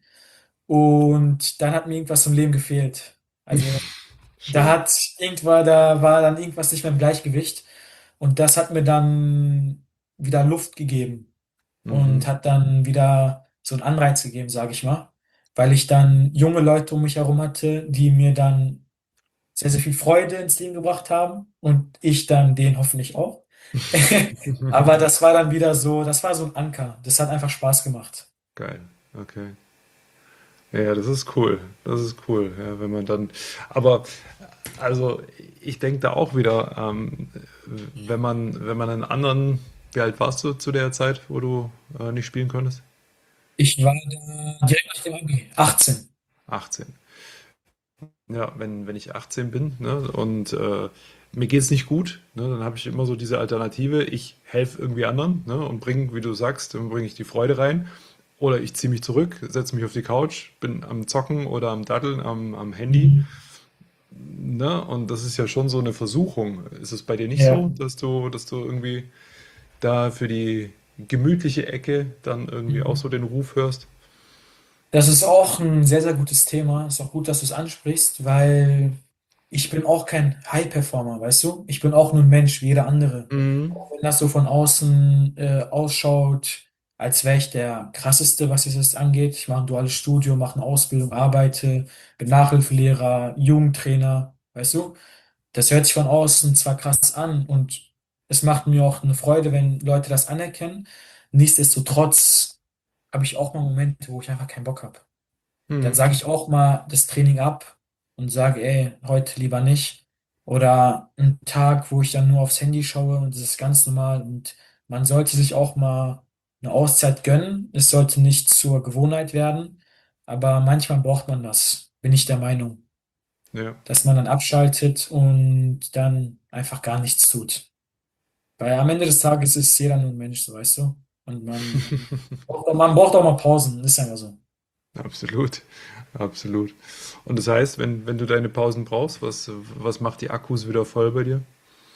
Und dann hat mir irgendwas im Leben gefehlt. Also Schön. da war dann irgendwas nicht mehr im Gleichgewicht. Und das hat mir dann wieder Luft gegeben und Mhm. hat dann wieder so einen Anreiz gegeben, sage ich mal, weil ich dann junge Leute um mich herum hatte, die mir dann sehr, sehr viel Freude ins Leben gebracht haben und ich dann denen hoffentlich auch. Aber das war dann wieder so, das war so ein Anker. Das hat einfach Spaß gemacht. Geil. Okay. Ja, ja, das ist cool. Das ist cool, ja, wenn man dann. Aber also ich denke da auch wieder, wenn man einen anderen, wie alt warst du zu der Zeit, wo du nicht spielen konntest? Ich war da direkt nach dem Abi, 18. 18. Ja, wenn ich 18 bin, ne, und mir geht's nicht gut, ne, dann habe ich immer so diese Alternative, ich helfe irgendwie anderen, ne, und bringe, wie du sagst, dann bringe ich die Freude rein. Oder ich ziehe mich zurück, setze mich auf die Couch, bin am Zocken oder am Daddeln am Handy. Mhm. Ne? Und das ist ja schon so eine Versuchung. Ist es bei dir nicht Ja. so, dass du irgendwie da für die gemütliche Ecke dann irgendwie auch Mhm. so den Ruf hörst? Das ist auch ein sehr, sehr gutes Thema. Ist auch gut, dass du es ansprichst, weil ich bin auch kein High-Performer, weißt du? Ich bin auch nur ein Mensch wie jeder andere. Mhm. Auch wenn das so von außen ausschaut, als wäre ich der Krasseste, was es angeht. Ich mache ein duales Studium, mache eine Ausbildung, arbeite, bin Nachhilfelehrer, Jugendtrainer, weißt du? Das hört sich von außen zwar krass an und es macht mir auch eine Freude, wenn Leute das anerkennen. Nichtsdestotrotz habe ich auch mal Momente, wo ich einfach keinen Bock habe. Dann Mhm. sage ich auch mal das Training ab und sage, ey, heute lieber nicht. Oder einen Tag, wo ich dann nur aufs Handy schaue und das ist ganz normal. Und man sollte sich auch mal eine Auszeit gönnen. Es sollte nicht zur Gewohnheit werden. Aber manchmal braucht man das, bin ich der Meinung, Ja. dass man dann abschaltet und dann einfach gar nichts tut. Weil am Ende des Tages ist jeder nur ein Mensch, so weißt du. Und man braucht auch mal Pausen, ist einfach so. Absolut. Absolut. Und das heißt, wenn du deine Pausen brauchst, was macht die Akkus wieder voll bei dir?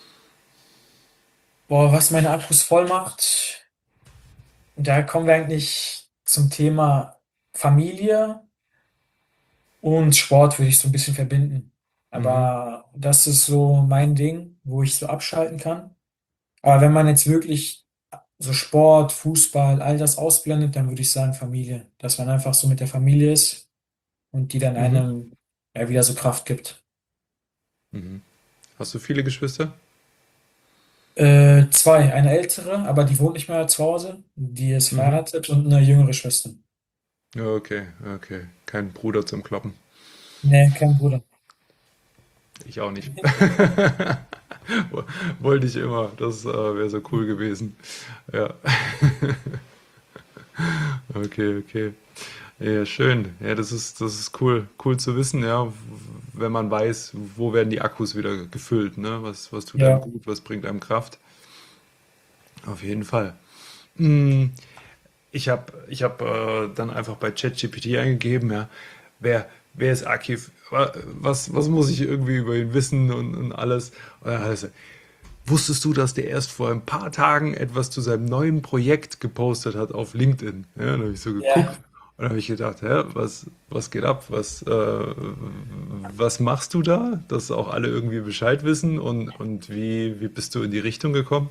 Boah, was meine Akkus voll macht, da kommen wir eigentlich zum Thema Familie und Sport, würde ich so ein bisschen verbinden. Mhm. Aber das ist so mein Ding, wo ich so abschalten kann. Aber wenn man jetzt wirklich so Sport, Fußball, all das ausblendet, dann würde ich sagen Familie. Dass man einfach so mit der Familie ist und die dann Mhm. einem ja wieder so Kraft gibt. Mhm. Hast du viele Geschwister? Zwei, eine ältere, aber die wohnt nicht mehr zu Hause. Die ist Mhm. verheiratet und eine jüngere Schwester. Ja, okay, okay. Kein Bruder zum Kloppen. Nee, kein Bruder. Ich auch nicht. Wollte ich immer. Das wäre so cool gewesen. Ja. Okay, okay. Ja, schön. Ja, das ist cool. Cool zu wissen, ja, wenn man weiß, wo werden die Akkus wieder gefüllt, ne? Was tut einem Ja. gut, was bringt einem Kraft. Auf jeden Fall. Hm, ich hab dann einfach bei ChatGPT eingegeben, ja, wer ist Akif? Was muss ich irgendwie über ihn wissen und alles? Und dann heißt er, wusstest du, dass der erst vor ein paar Tagen etwas zu seinem neuen Projekt gepostet hat auf LinkedIn? Ja, dann habe ich so geguckt Ja, und dann habe ich gedacht, hä, was geht ab? Was machst du da? Dass auch alle irgendwie Bescheid wissen und wie bist du in die Richtung gekommen?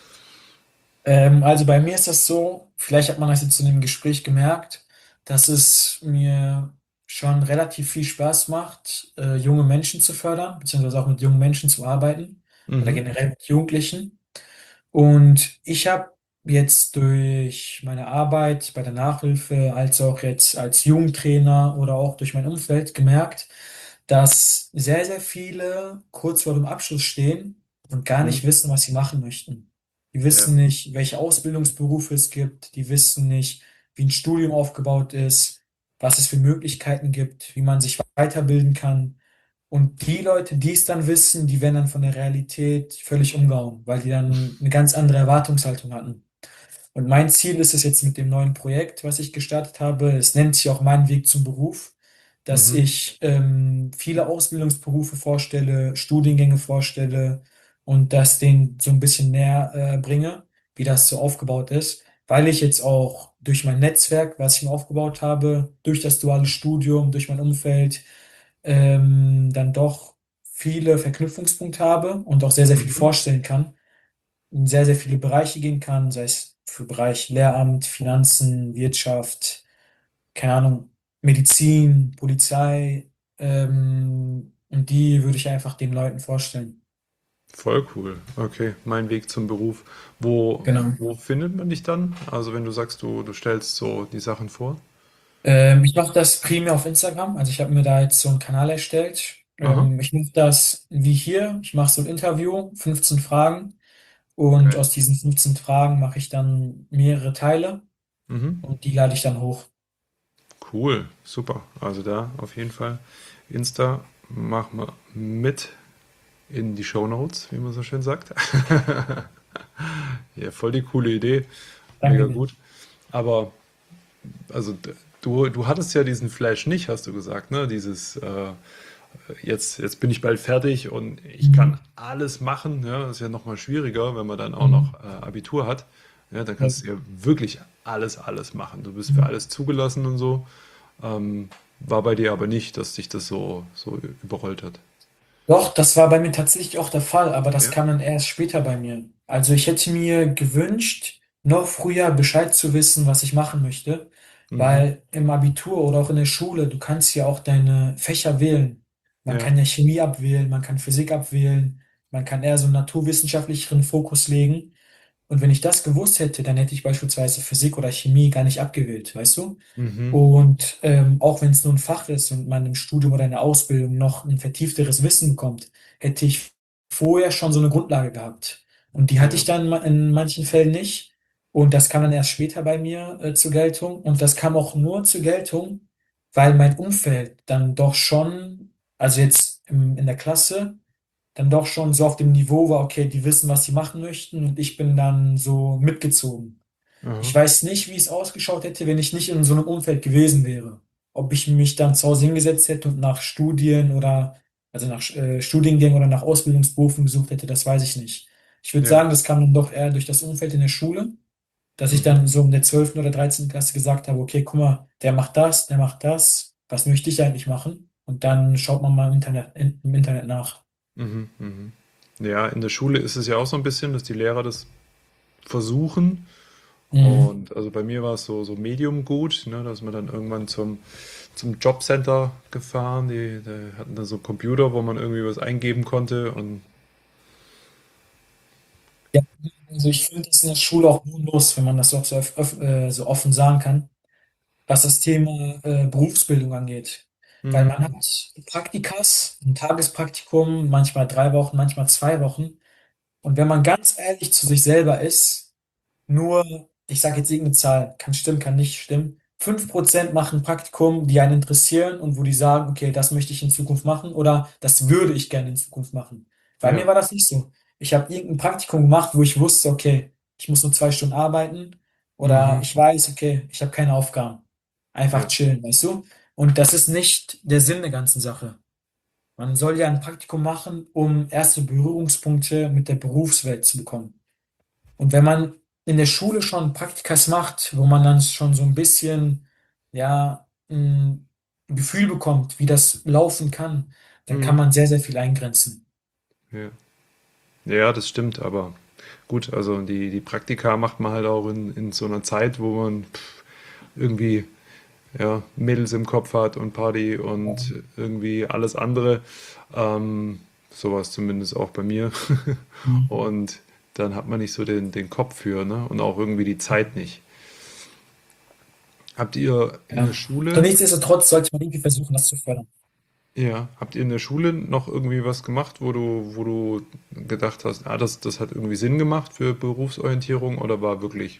also bei mir ist das so, vielleicht hat man das jetzt in dem Gespräch gemerkt, dass es mir schon relativ viel Spaß macht, junge Menschen zu fördern, beziehungsweise auch mit jungen Menschen zu arbeiten oder Mhm, generell mit Jugendlichen. Und ich habe jetzt durch meine Arbeit bei der Nachhilfe, als auch jetzt als Jugendtrainer oder auch durch mein Umfeld gemerkt, dass sehr, sehr viele kurz vor dem Abschluss stehen und gar mhm, nicht wissen, was sie machen möchten. Die ja, wissen nicht, welche Ausbildungsberufe es gibt. Die wissen nicht, wie ein Studium aufgebaut ist, was es für Möglichkeiten gibt, wie man sich weiterbilden kann. Und die Leute, die es dann wissen, die werden dann von der Realität völlig umgehauen, weil die dann eine ganz andere Erwartungshaltung hatten. Und mein Ziel ist es jetzt mit dem neuen Projekt, was ich gestartet habe, es nennt sich auch mein Weg zum Beruf, dass mhm, ich viele Ausbildungsberufe vorstelle, Studiengänge vorstelle und das denen so ein bisschen näher bringe, wie das so aufgebaut ist, weil ich jetzt auch durch mein Netzwerk, was ich mir aufgebaut habe, durch das duale Studium, durch mein Umfeld, dann doch viele Verknüpfungspunkte habe und auch sehr, sehr viel mhm. vorstellen kann, in sehr, sehr viele Bereiche gehen kann, sei es für Bereich Lehramt, Finanzen, Wirtschaft, keine Ahnung, Medizin, Polizei, und die würde ich einfach den Leuten vorstellen. Voll cool. Okay, mein Weg zum Beruf. Wo, Genau. wo findet man dich dann? Also wenn du sagst, du stellst so die Sachen vor. Ich mache das primär auf Instagram. Also ich habe mir da jetzt so einen Kanal erstellt. Aha, Ich mache das wie hier. Ich mache so ein Interview, 15 Fragen. Und geil. aus diesen 15 Fragen mache ich dann mehrere Teile Mhm. und die lade ich dann hoch. Cool, super. Also da auf jeden Fall Insta machen wir mit in die Shownotes, wie man so schön sagt. Ja, voll die coole Idee. Danke Mega dir. gut. Aber also du hattest ja diesen Flash nicht, hast du gesagt, ne? Jetzt bin ich bald fertig und ich kann Mhm. alles machen. Ja, das ist ja nochmal schwieriger, wenn man dann auch noch Mhm. Abitur hat. Ja, dann Ja. kannst du ja wirklich alles machen. Du bist für Mhm. alles zugelassen und so. War bei dir aber nicht, dass dich das so überrollt hat. Doch, das war bei mir tatsächlich auch der Fall, aber das Ja? kam dann erst später bei mir. Also ich hätte mir gewünscht, noch früher Bescheid zu wissen, was ich machen möchte, Mhm. weil im Abitur oder auch in der Schule, du kannst ja auch deine Fächer wählen. Man Ja. kann ja Chemie abwählen, man kann Physik abwählen, man kann eher so einen naturwissenschaftlicheren Fokus legen. Und wenn ich das gewusst hätte, dann hätte ich beispielsweise Physik oder Chemie gar nicht abgewählt, weißt du? Mhm. Und auch wenn es nur ein Fach ist und man im Studium oder in der Ausbildung noch ein vertiefteres Wissen bekommt, hätte ich vorher schon so eine Grundlage gehabt. Und die hatte ich Ja. dann in manchen Fällen nicht. Und das kam dann erst später bei mir zur Geltung. Und das kam auch nur zur Geltung, weil mein Umfeld dann doch schon, also jetzt in der Klasse, dann doch schon so auf dem Niveau war, okay, die wissen, was sie machen möchten und ich bin dann so mitgezogen. Ich Aha. weiß nicht, wie es ausgeschaut hätte, wenn ich nicht in so einem Umfeld gewesen wäre. Ob ich mich dann zu Hause hingesetzt hätte und nach Studien oder, also nach Studiengängen oder nach Ausbildungsberufen gesucht hätte, das weiß ich nicht. Ich würde Ja. sagen, das kam dann doch eher durch das Umfeld in der Schule, dass ich Mhm. dann so in der 12. oder 13. Klasse gesagt habe, okay, guck mal, der macht das, was möchte ich eigentlich machen? Und dann schaut man mal im Internet nach. Mhm. Mhm. Ja, in der Schule ist es ja auch so ein bisschen, dass die Lehrer das versuchen. Mhm. Und also bei mir war es so Medium gut, ne, da ist man dann irgendwann zum Jobcenter gefahren. Die hatten da so einen Computer, wo man irgendwie was eingeben konnte. Und Ja, also ich finde das in der Schule auch los, wenn man das auch so offen sagen kann, was das Thema Berufsbildung angeht. Weil mhm, man hat Praktikas, ein Tagespraktikum, manchmal 3 Wochen, manchmal 2 Wochen. Und wenn man ganz ehrlich zu sich selber ist, nur, ich sage jetzt irgendeine Zahl, kann stimmen, kann nicht stimmen, 5% machen ein Praktikum, die einen interessieren und wo die sagen, okay, das möchte ich in Zukunft machen oder das würde ich gerne in Zukunft machen. Bei mir ja, war das nicht so. Ich habe irgendein Praktikum gemacht, wo ich wusste, okay, ich muss nur 2 Stunden arbeiten oder Mhm. ich weiß, okay, ich habe keine Aufgaben. Einfach Ja, chillen, weißt du? Und das ist nicht der Sinn der ganzen Sache. Man soll ja ein Praktikum machen, um erste Berührungspunkte mit der Berufswelt zu bekommen. Und wenn man in der Schule schon Praktikas macht, wo man dann schon so ein bisschen, ja, ein Gefühl bekommt, wie das laufen kann, dann kann mhm. man sehr, sehr viel eingrenzen. Ja. Ja, das stimmt, aber gut, also die Praktika macht man halt auch in so einer Zeit, wo man irgendwie ja, Mädels im Kopf hat und Party und irgendwie alles andere. Sowas zumindest auch bei mir. Mhm. Und dann hat man nicht so den Kopf für, ne? Und auch irgendwie die Zeit nicht. Habt ihr in der Ja. Aber Schule, nichtsdestotrotz sollte man irgendwie versuchen, das zu fördern. ja, habt ihr in der Schule noch irgendwie was gemacht, wo du gedacht hast, ah, das hat irgendwie Sinn gemacht für Berufsorientierung oder war wirklich,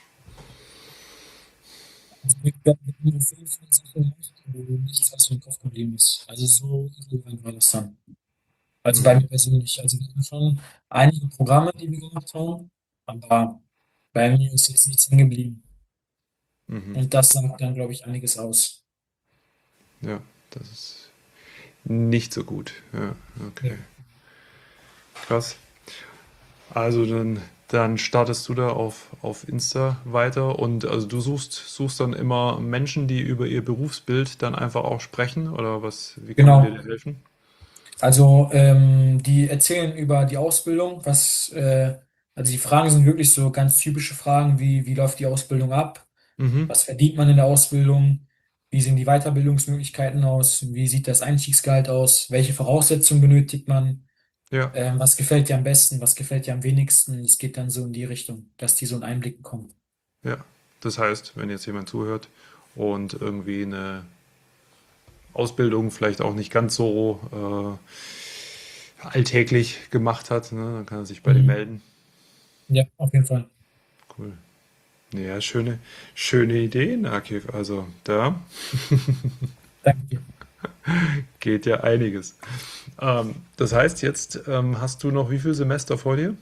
Also wir haben auf jeden Fall Sachen gemacht, wo nichts, was mir im Kopf geblieben ist. Also so irrelevant war das dann. Also bei mhm, mir persönlich. Also wir hatten schon einige Programme, die wir gemacht haben, aber bei mir ist jetzt nichts hängen geblieben. mhm, Und das sagt dann, glaube ich, einiges aus. ja, das ist nicht so gut. Ja, Ja, okay, krass. Also dann startest du da auf Insta weiter und also du suchst dann immer Menschen, die über ihr Berufsbild dann einfach auch sprechen oder was, wie kann man dir da genau. helfen? Also die erzählen über die Ausbildung, also die Fragen sind wirklich so ganz typische Fragen wie läuft die Ausbildung ab? Mhm, Was verdient man in der Ausbildung? Wie sehen die Weiterbildungsmöglichkeiten aus? Wie sieht das Einstiegsgehalt aus? Welche Voraussetzungen benötigt man? ja, Was gefällt dir am besten? Was gefällt dir am wenigsten? Es geht dann so in die Richtung, dass die so einen Einblick bekommen. ja. Das heißt, wenn jetzt jemand zuhört und irgendwie eine Ausbildung vielleicht auch nicht ganz so alltäglich gemacht hat, ne, dann kann er sich bei dir Mhm. melden. Ja, auf jeden Fall. Cool. Ja, schöne Ideen, Akif. Also da Danke dir. geht ja einiges. Das heißt, jetzt hast du noch wie viel Semester vor dir?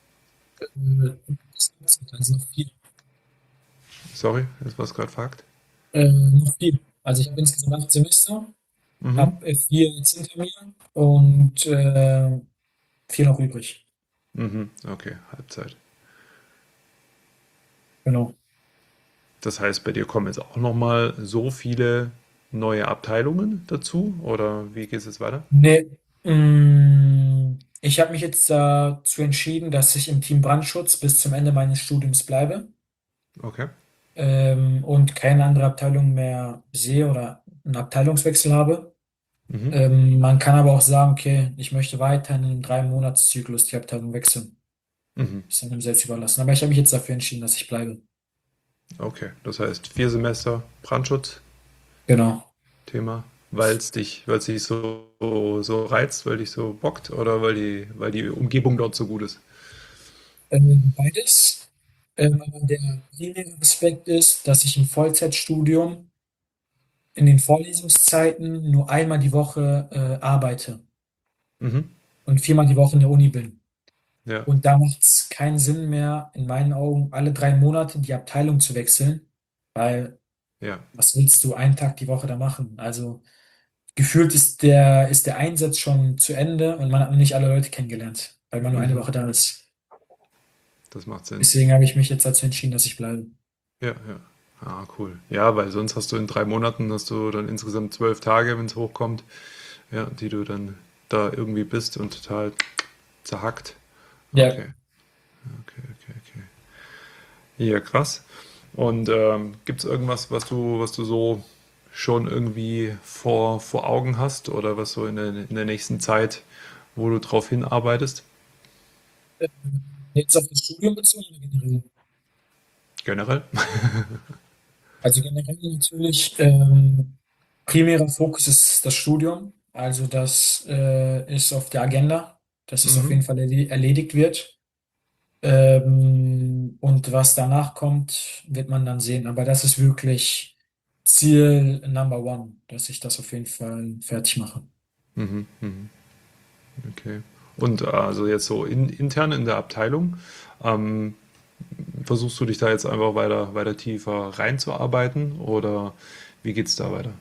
Also noch viel. Sorry, das war gerade Fakt. Noch viel. Also ich habe insgesamt 8 Semester, Mhm. habe 4 jetzt hinter mir und 4 noch übrig. Mhm. Okay, Halbzeit. Genau. Das heißt, bei dir kommen jetzt auch noch mal so viele neue Abteilungen dazu? Oder wie geht es jetzt weiter? Nee, ich habe mich jetzt dazu entschieden, dass ich im Team Brandschutz bis zum Ende meines Studiums bleibe, Okay. und keine andere Abteilung mehr sehe oder einen Abteilungswechsel habe. Mhm. Man kann aber auch sagen, okay, ich möchte weiter in einem 3-Monats-Zyklus die Abteilung wechseln. Mhm. Ist dann dem selbst überlassen. Aber ich habe mich jetzt dafür entschieden, dass ich bleibe. Okay, das heißt 4 Semester Brandschutz-Thema, Genau. weil es dich so reizt, weil dich so bockt oder weil die Umgebung dort so gut ist? Beides. Aber der primäre Aspekt ist, dass ich im Vollzeitstudium in den Vorlesungszeiten nur einmal die Woche arbeite Mhm. und 4-mal die Woche in der Uni bin. Ja, Und da macht es keinen Sinn mehr, in meinen Augen alle 3 Monate die Abteilung zu wechseln, weil ja. was willst du einen Tag die Woche da machen? Also gefühlt ist der Einsatz schon zu Ende und man hat noch nicht alle Leute kennengelernt, weil man nur eine Mhm. Woche da ist. Das macht Sinn. Deswegen habe ich mich jetzt dazu entschieden, dass ich bleibe. Ja, ja. Ah, cool. Ja, weil sonst hast du in 3 Monaten hast du dann insgesamt 12 Tage, wenn es hochkommt, ja, die du dann da irgendwie bist und total zerhackt. Ja, Okay, okay. Ja, krass. Und gibt es irgendwas, was du so schon irgendwie vor Augen hast oder was so in der nächsten Zeit, wo du drauf hinarbeitest? jetzt auf das Studium bezogen oder generell? Generell? Also generell natürlich, primärer Fokus ist das Studium. Also das ist auf der Agenda, dass es auf Mhm. jeden Fall erledigt wird. Und was danach kommt, wird man dann sehen. Aber das ist wirklich Ziel Number One, dass ich das auf jeden Fall fertig mache. Mhm. Mhm. Okay. Und also jetzt so intern in der Abteilung, ähm, versuchst du dich da jetzt einfach weiter tiefer reinzuarbeiten oder wie geht's da weiter?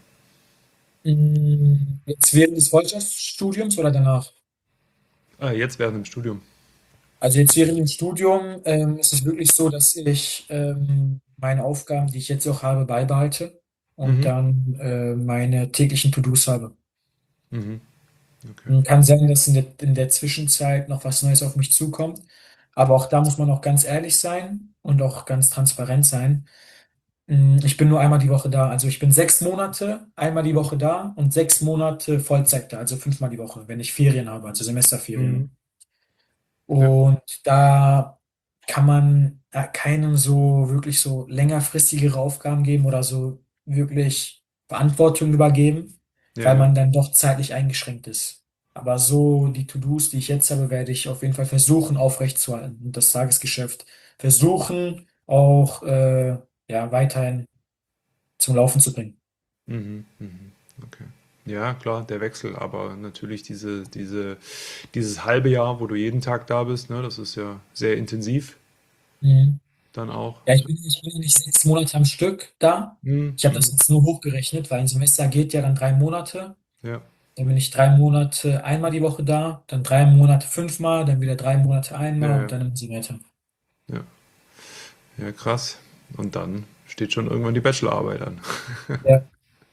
Jetzt während des Wirtschaftsstudiums oder danach? Jetzt während dem Studium. Also jetzt während dem Studium ist es wirklich so, dass ich meine Aufgaben, die ich jetzt auch habe, beibehalte und Mhm. dann meine täglichen To-Dos habe. Mhm. Okay. Kann sein, dass in der Zwischenzeit noch was Neues auf mich zukommt, aber auch da muss man auch ganz ehrlich sein und auch ganz transparent sein. Ich bin nur einmal die Woche da. Also ich bin 6 Monate einmal die Woche da und 6 Monate Vollzeit da, also 5-mal die Woche, wenn ich Ferien habe, also Mhm. Semesterferien. Ja. Und da kann man keinem so wirklich so längerfristigere Aufgaben geben oder so wirklich Verantwortung übergeben, Ja, weil ja. man dann doch zeitlich eingeschränkt ist. Aber so die To-Dos, die ich jetzt habe, werde ich auf jeden Fall versuchen aufrechtzuerhalten und das Tagesgeschäft versuchen auch ja, weiterhin zum Laufen zu bringen. Mhm. Mhm. Okay. Ja, klar, der Wechsel, aber natürlich dieses halbe Jahr, wo du jeden Tag da bist, ne, das ist ja sehr intensiv Mhm. dann auch. Ja, ich bin ja nicht 6 Monate am Stück da. Mhm. Ich habe das Mhm. jetzt nur hochgerechnet, weil ein Semester geht ja dann 3 Monate. Ja, Dann bin ich 3 Monate einmal die Woche da, dann 3 Monate 5-mal, dann wieder 3 Monate ja, einmal und ja, dann immer so weiter. ja. Ja, krass. Und dann steht schon irgendwann die Bachelorarbeit an. Ja.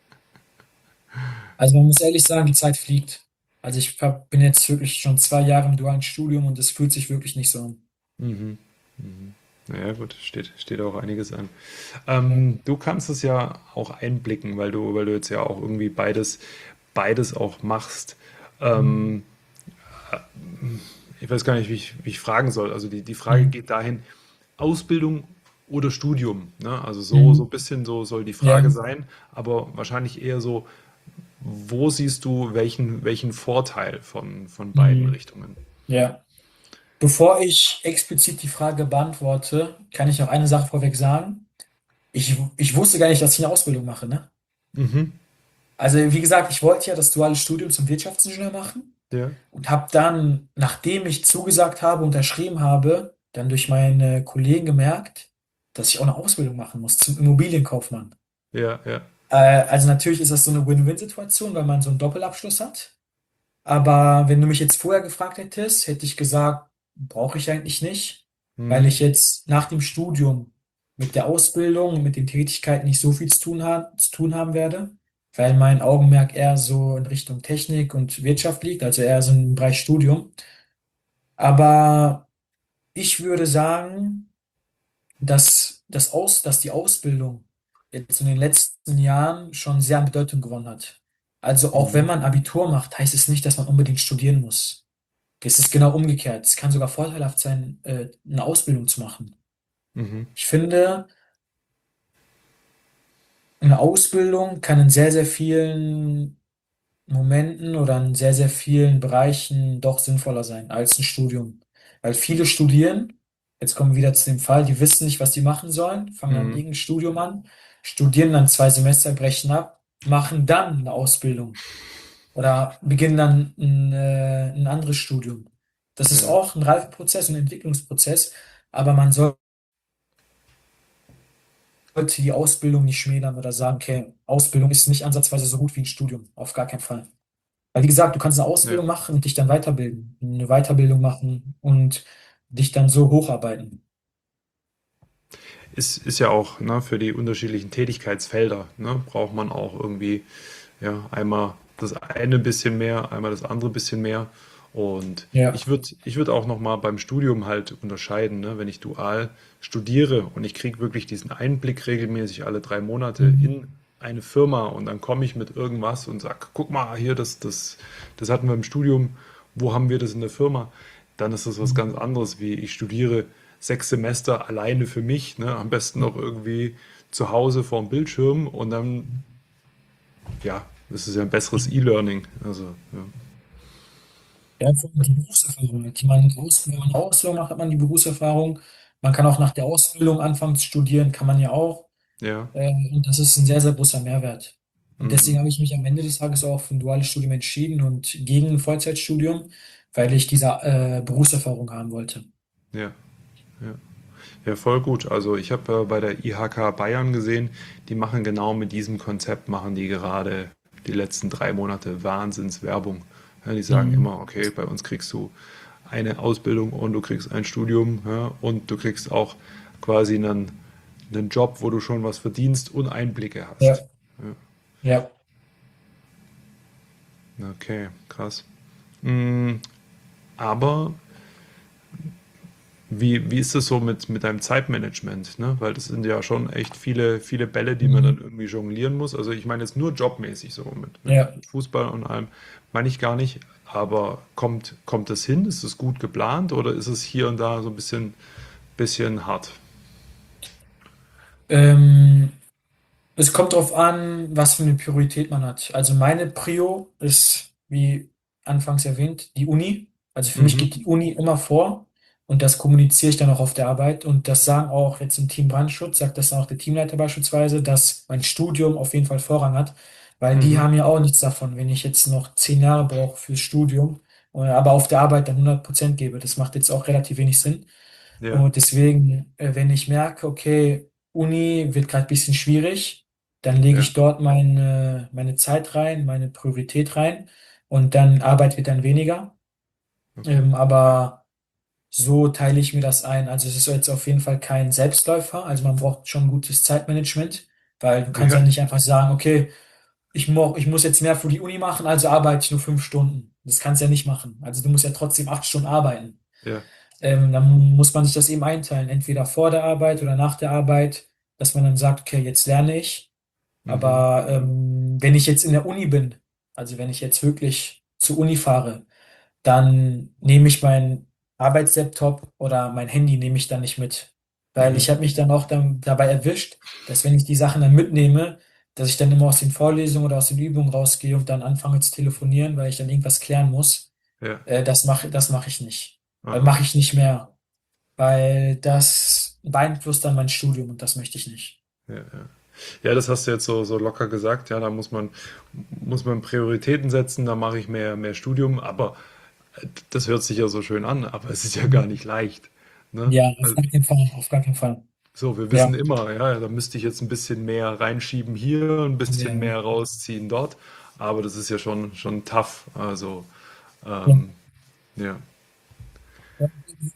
Also man muss ehrlich sagen, die Zeit fliegt. Also bin jetzt wirklich schon 2 Jahre im dualen Studium und es fühlt sich wirklich nicht so an. Mhm. Mhm. Naja, gut, steht auch einiges an. Ja. Du kannst es ja auch einblicken, weil du jetzt ja auch irgendwie beides auch machst. Mhm. Ähm, Ich weiß gar nicht, wie ich fragen soll. Also die Frage Mhm. geht dahin, Ausbildung oder Studium, ne? Also so Mhm. ein bisschen so soll die Ja. Frage sein, aber wahrscheinlich eher so, wo siehst du welchen Vorteil von beiden Mhm. Richtungen? Ja. Bevor ich explizit die Frage beantworte, kann ich noch eine Sache vorweg sagen. Ich wusste gar nicht, dass ich eine Ausbildung mache, ne? Mhm. Also, wie gesagt, ich wollte ja das duale Studium zum Wirtschaftsingenieur machen Ja, und habe dann, nachdem ich zugesagt habe, unterschrieben habe, dann durch meine Kollegen gemerkt, dass ich auch eine Ausbildung machen muss zum Immobilienkaufmann. ja, ja, Also natürlich ist das so eine Win-Win-Situation, weil man so einen Doppelabschluss hat. Aber wenn du mich jetzt vorher gefragt hättest, hätte ich gesagt, brauche ich eigentlich nicht, weil mhm. ich jetzt nach dem Studium mit der Ausbildung und mit den Tätigkeiten nicht so viel zu tun haben werde, weil mein Augenmerk eher so in Richtung Technik und Wirtschaft liegt, also eher so im Bereich Studium. Aber ich würde sagen, dass die Ausbildung jetzt in den letzten Jahren schon sehr an Bedeutung gewonnen hat. Also auch wenn Mhm. man Abitur macht, heißt es nicht, dass man unbedingt studieren muss. Es ist genau umgekehrt. Es kann sogar vorteilhaft sein, eine Ausbildung zu machen. Mhm. Ich finde, eine Ausbildung kann in sehr, sehr vielen Momenten oder in sehr, sehr vielen Bereichen doch sinnvoller sein als ein Studium. Weil viele studieren, jetzt kommen wir wieder zu dem Fall, die wissen nicht, was sie machen sollen, fangen dann Mhm. irgendein Studium an, studieren dann 2 Semester, brechen ab, machen dann eine Ausbildung oder beginnen dann ein anderes Studium. Das ist Ja, auch ein Reifeprozess und Entwicklungsprozess, aber man sollte die Ausbildung nicht schmälern oder sagen, okay, Ausbildung ist nicht ansatzweise so gut wie ein Studium. Auf gar keinen Fall. Weil, wie gesagt, du kannst eine ja. Ausbildung machen und dich dann weiterbilden, eine Weiterbildung machen und dich dann so hocharbeiten. Ist ja auch, ne, für die unterschiedlichen Tätigkeitsfelder, ne, braucht man auch irgendwie, ja, einmal das eine bisschen mehr, einmal das andere bisschen mehr. Und Ja. ich würd auch noch mal beim Studium halt unterscheiden, ne, wenn ich dual studiere und ich kriege wirklich diesen Einblick regelmäßig alle 3 Monate Mhm. in eine Firma und dann komme ich mit irgendwas und sag, guck mal, hier, das hatten wir im Studium, wo haben wir das in der Firma? Dann ist das was Mhm. ganz anderes, wie ich studiere 6 Semester alleine für mich, ne? Am besten noch irgendwie zu Hause vorm Bildschirm und dann, ja, das ist ja ein besseres E-Learning. Also, ja. Ja, vor allem die Berufserfahrung. Wenn man eine Ausbildung macht, hat man die Berufserfahrung. Man kann auch nach der Ausbildung anfangen zu studieren, kann man ja auch. Ja. Und das ist ein sehr, sehr großer Mehrwert. Und Mhm. deswegen habe ich mich am Ende des Tages auch für ein duales Studium entschieden und gegen ein Vollzeitstudium, weil ich diese Berufserfahrung haben wollte. Ja. Ja. Ja, voll gut. Also ich habe bei der IHK Bayern gesehen, die machen genau mit diesem Konzept, machen die gerade die letzten 3 Monate Wahnsinnswerbung. Ja, die sagen Mhm. immer, okay, bei uns kriegst du eine Ausbildung und du kriegst ein Studium, ja, und du kriegst auch quasi einen Job, wo du schon was verdienst und Einblicke hast. Ja, ja. Ja, okay, krass. Mm, aber wie ist das so mit deinem Zeitmanagement, ne? Weil das sind ja schon echt viele, viele Bälle, die man dann Mhm. irgendwie jonglieren muss. Also ich meine jetzt nur jobmäßig so Ja. mit Fußball und allem, meine ich gar nicht. Aber kommt das hin? Ist es gut geplant oder ist es hier und da so ein bisschen hart? Ähm, Es kommt darauf an, was für eine Priorität man hat. Also meine Prio ist, wie anfangs erwähnt, die Uni. Also für mich Mhm. geht die Uni immer vor und das kommuniziere ich dann auch auf der Arbeit. Und das sagen auch jetzt im Team Brandschutz, sagt das auch der Teamleiter beispielsweise, dass mein Studium auf jeden Fall Vorrang hat, weil die Mhm. haben ja auch nichts davon, wenn ich jetzt noch 10 Jahre brauche fürs Studium, aber auf der Arbeit dann 100% gebe. Das macht jetzt auch relativ wenig Sinn. Ja, Und deswegen, wenn ich merke, okay, Uni wird gerade ein bisschen schwierig, dann lege ja, ich dort meine Zeit rein, meine Priorität rein und dann Arbeit wird dann weniger. okay. Aber so teile ich mir das ein. Also es ist jetzt auf jeden Fall kein Selbstläufer. Also man braucht schon gutes Zeitmanagement, weil du kannst ja Ja, nicht einfach sagen, okay, ich muss jetzt mehr für die Uni machen, also arbeite ich nur 5 Stunden. Das kannst du ja nicht machen. Also du musst ja trotzdem 8 Stunden arbeiten. ja. Dann muss man sich das eben einteilen, entweder vor der Arbeit oder nach der Arbeit, dass man dann sagt, okay, jetzt lerne ich. Mhm. Aber wenn ich jetzt in der Uni bin, also wenn ich jetzt wirklich zur Uni fahre, dann nehme ich meinen Arbeitslaptop oder mein Handy nehme ich dann nicht mit. Weil Mhm. ich habe mich dann auch dann dabei erwischt, dass wenn ich die Sachen dann mitnehme, dass ich dann immer aus den Vorlesungen oder aus den Übungen rausgehe und dann anfange zu telefonieren, weil ich dann irgendwas klären muss. Ja. Das mache ich nicht. Aha. Mache ich nicht mehr, weil das beeinflusst dann mein Studium und das möchte ich nicht. Ja, ja. Ja, das hast du jetzt so locker gesagt. Ja, da muss man Prioritäten setzen, da mache ich mehr Studium, aber das hört sich ja so schön an, aber es ist ja gar Mhm. nicht leicht. Ne? Ja, auf Also, gar keinen Fall, auf gar keinen Fall. so, wir wissen Ja, immer, ja, da müsste ich jetzt ein bisschen mehr reinschieben hier, ein ja, bisschen mehr rausziehen dort, aber das ist ja schon tough. Also, ja. ähm, ja. Ja,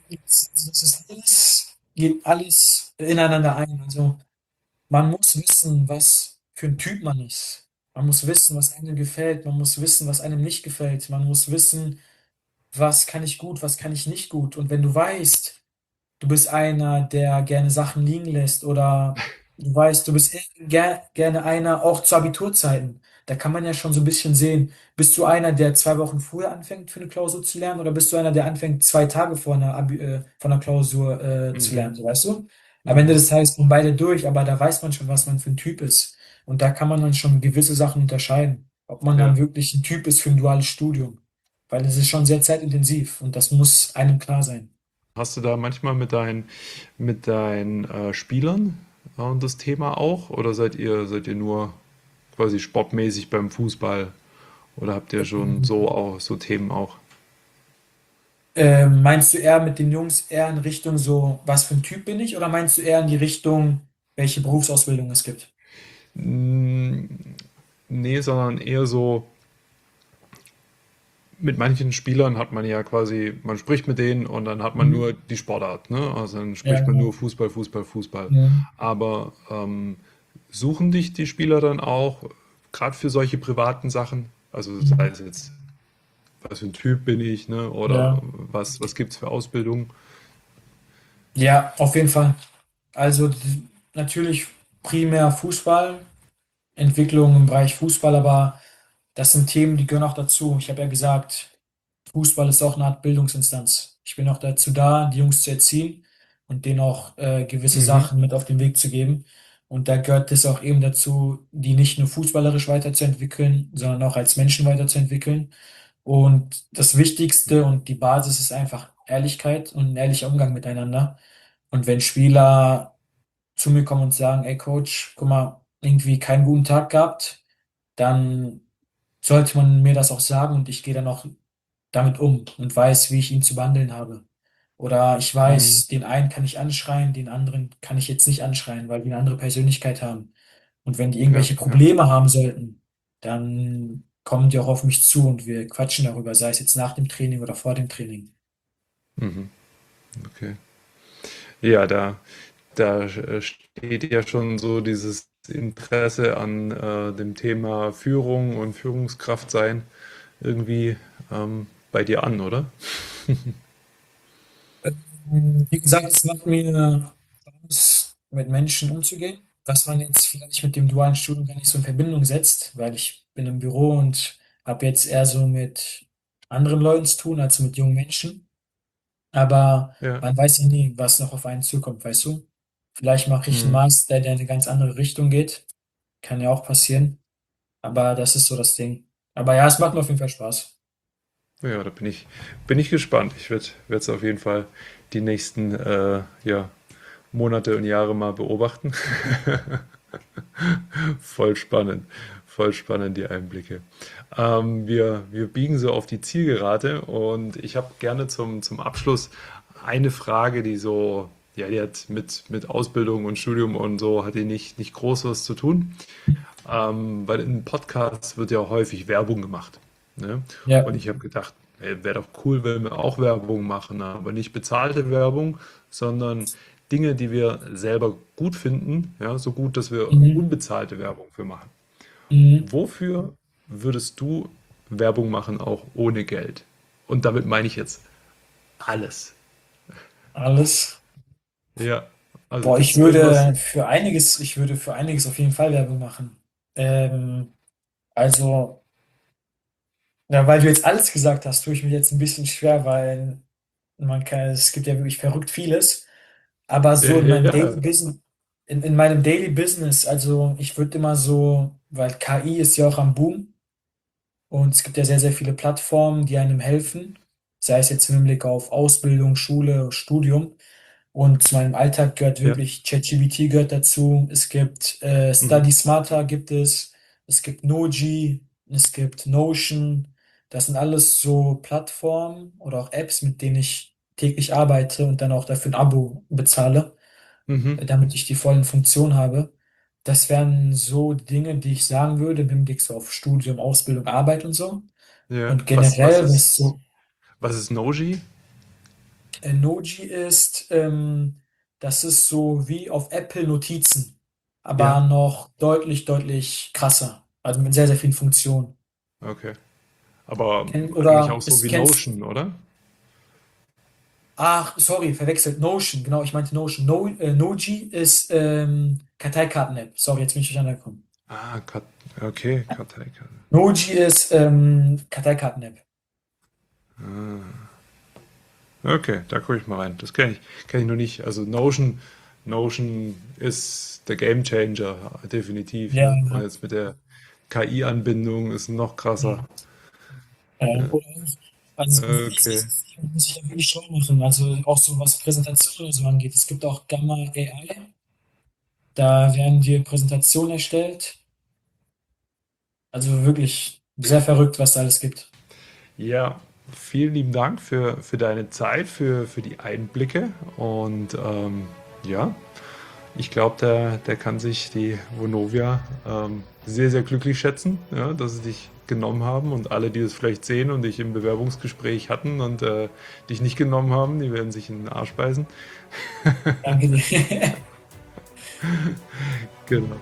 es ist alles, geht alles ineinander ein. Also man muss wissen, was für ein Typ man ist. Man muss wissen, was einem gefällt. Man muss wissen, was einem nicht gefällt. Man muss wissen, was kann ich gut, was kann ich nicht gut. Und wenn du weißt, du bist einer, der gerne Sachen liegen lässt oder du weißt, du bist gerne einer, auch zu Abiturzeiten. Da kann man ja schon so ein bisschen sehen, bist du einer, der 2 Wochen früher anfängt für eine Klausur zu lernen oder bist du einer, der anfängt 2 Tage vor einer Klausur zu Mhm. lernen, so weißt du? Am Ende Mhm. des Tages kommen beide durch, aber da weiß man schon, was man für ein Typ ist. Und da kann man dann schon gewisse Sachen unterscheiden, ob man dann Ja. wirklich ein Typ ist für ein duales Studium. Weil es ist schon sehr zeitintensiv und das muss einem klar sein. Hast du da manchmal mit deinen Spielern das Thema auch? Oder seid ihr nur quasi sportmäßig beim Fußball? Oder habt ihr schon so Themen auch? Meinst du eher mit den Jungs eher in Richtung so, was für ein Typ bin ich, oder meinst du eher in die Richtung, welche Berufsausbildung es gibt? Mm, Nee, sondern eher so, mit manchen Spielern hat man ja quasi, man spricht mit denen und dann hat man nur Mhm. die Sportart, ne? Also dann Ja, spricht man nur genau. Fußball, Fußball, Fußball. Mhm. Aber suchen dich die Spieler dann auch, gerade für solche privaten Sachen? Also sei Mhm. es jetzt, was für ein Typ bin ich, ne? Oder Ja. was gibt es für Ausbildung? Ja, auf jeden Fall. Also natürlich primär Fußball, Entwicklung im Bereich Fußball, aber das sind Themen, die gehören auch dazu. Ich habe ja gesagt, Fußball ist auch eine Art Bildungsinstanz. Ich bin auch dazu da, die Jungs zu erziehen und denen auch gewisse Mhm. Sachen mit auf den Weg zu geben. Und da gehört es auch eben dazu, die nicht nur fußballerisch weiterzuentwickeln, sondern auch als Menschen weiterzuentwickeln. Und das Wichtigste und die Basis ist einfach Ehrlichkeit und ein ehrlicher Umgang miteinander. Und wenn Spieler zu mir kommen und sagen, ey Coach, guck mal, irgendwie keinen guten Tag gehabt, dann sollte man mir das auch sagen und ich gehe dann auch damit um und weiß, wie ich ihn zu behandeln habe. Oder ich Mhm. weiß, den einen kann ich anschreien, den anderen kann ich jetzt nicht anschreien, weil die eine andere Persönlichkeit haben. Und wenn die Ja, irgendwelche ja. Probleme haben sollten, dann kommen die auch auf mich zu und wir quatschen darüber, sei es jetzt nach dem Training oder vor dem Training. Mhm. Okay. Ja, da steht ja schon so dieses Interesse an dem Thema Führung und Führungskraft sein irgendwie bei dir an, oder? Wie gesagt, es macht mir Spaß, mit Menschen umzugehen, was man jetzt vielleicht mit dem dualen Studium gar nicht so in Verbindung setzt, weil ich bin im Büro und habe jetzt eher so mit anderen Leuten zu tun als mit jungen Menschen. Aber Ja. man weiß ja nie, was noch auf einen zukommt, weißt du? Vielleicht mache ich einen Mhm. Master, der in eine ganz andere Richtung geht. Kann ja auch passieren. Aber das ist so das Ding. Aber ja, es macht mir auf jeden Fall Spaß. Ja, da bin ich gespannt. Ich werde es auf jeden Fall die nächsten ja, Monate und Jahre mal beobachten. Voll spannend, voll spannend die Einblicke. Wir biegen so auf die Zielgerade und ich habe gerne zum Abschluss eine Frage, die so, ja, die hat mit Ausbildung und Studium und so, hat die nicht groß was zu tun. Weil in Podcasts wird ja häufig Werbung gemacht. Ne? Ja. Und ich habe gedacht, wäre doch cool, wenn wir auch Werbung machen, aber nicht bezahlte Werbung, sondern Dinge, die wir selber gut finden, ja, so gut, dass wir Mhm. unbezahlte Werbung für machen. Mhm. Wofür würdest du Werbung machen, auch ohne Geld? Und damit meine ich jetzt alles. Alles. Ja, also Boah, gibt es irgendwas? ich würde für einiges auf jeden Fall Werbung machen. Also, ja, weil du jetzt alles gesagt hast, tue ich mir jetzt ein bisschen schwer, weil es gibt ja wirklich verrückt vieles. Aber so in meinem Daily Ja, Business, in meinem Daily Business, also ich würde immer so, weil KI ist ja auch am Boom und es gibt ja sehr, sehr viele Plattformen, die einem helfen, sei es jetzt im Hinblick auf Ausbildung, Schule, Studium. Und zu meinem Alltag gehört ja. wirklich ChatGPT gehört dazu. Es gibt Mhm. Study Smarter gibt es gibt Noji, es gibt Notion. Das sind alles so Plattformen oder auch Apps, mit denen ich täglich arbeite und dann auch dafür ein Abo bezahle, Mhm. damit ich die vollen Funktionen habe. Das wären so Dinge, die ich sagen würde, im Hinblick so auf Studium, Ausbildung, Arbeit und so. Ja. Und generell, was so Was ist Noji? Noji ist, das ist so wie auf Apple Notizen, aber Ja, noch deutlich, deutlich krasser. Also mit sehr, sehr vielen Funktionen. okay. Aber eigentlich auch Oder so es wie kennst, Notion, oder? ach, sorry, verwechselt. Notion, genau, ich meinte Notion. Noji ist Karteikarten-App. Sorry, jetzt bin ich durcheinander gekommen. Ah, okay, Karteikarte. Noji ist Karteikarten-App. Okay, da gucke ich mal rein. Das kenne ich noch nicht. Also Notion ist der Gamechanger, definitiv, Ja, ne? Und ja. jetzt mit der KI-Anbindung ist noch krasser. Ja. Oder auch, also soweit ich Okay. weiß, muss ich da wirklich schlau machen. Also auch so was Präsentation oder so angeht. Es gibt auch Gamma AI. Da werden dir Präsentationen erstellt. Also wirklich sehr verrückt, was da alles gibt. Ja, vielen lieben Dank für deine Zeit, für die Einblicke. Und ja, ich glaube, der kann sich die Vonovia sehr, sehr glücklich schätzen, ja, dass sie dich genommen haben und alle, die es vielleicht sehen und dich im Bewerbungsgespräch hatten und dich nicht genommen haben, die werden sich in den Arsch beißen. Danke dir. Genau.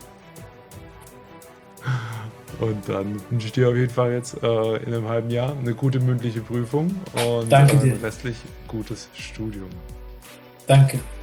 Und dann wünsche ich dir auf jeden Fall jetzt in einem halben Jahr eine gute mündliche Prüfung und Danke ein dir. restlich gutes Studium. Danke.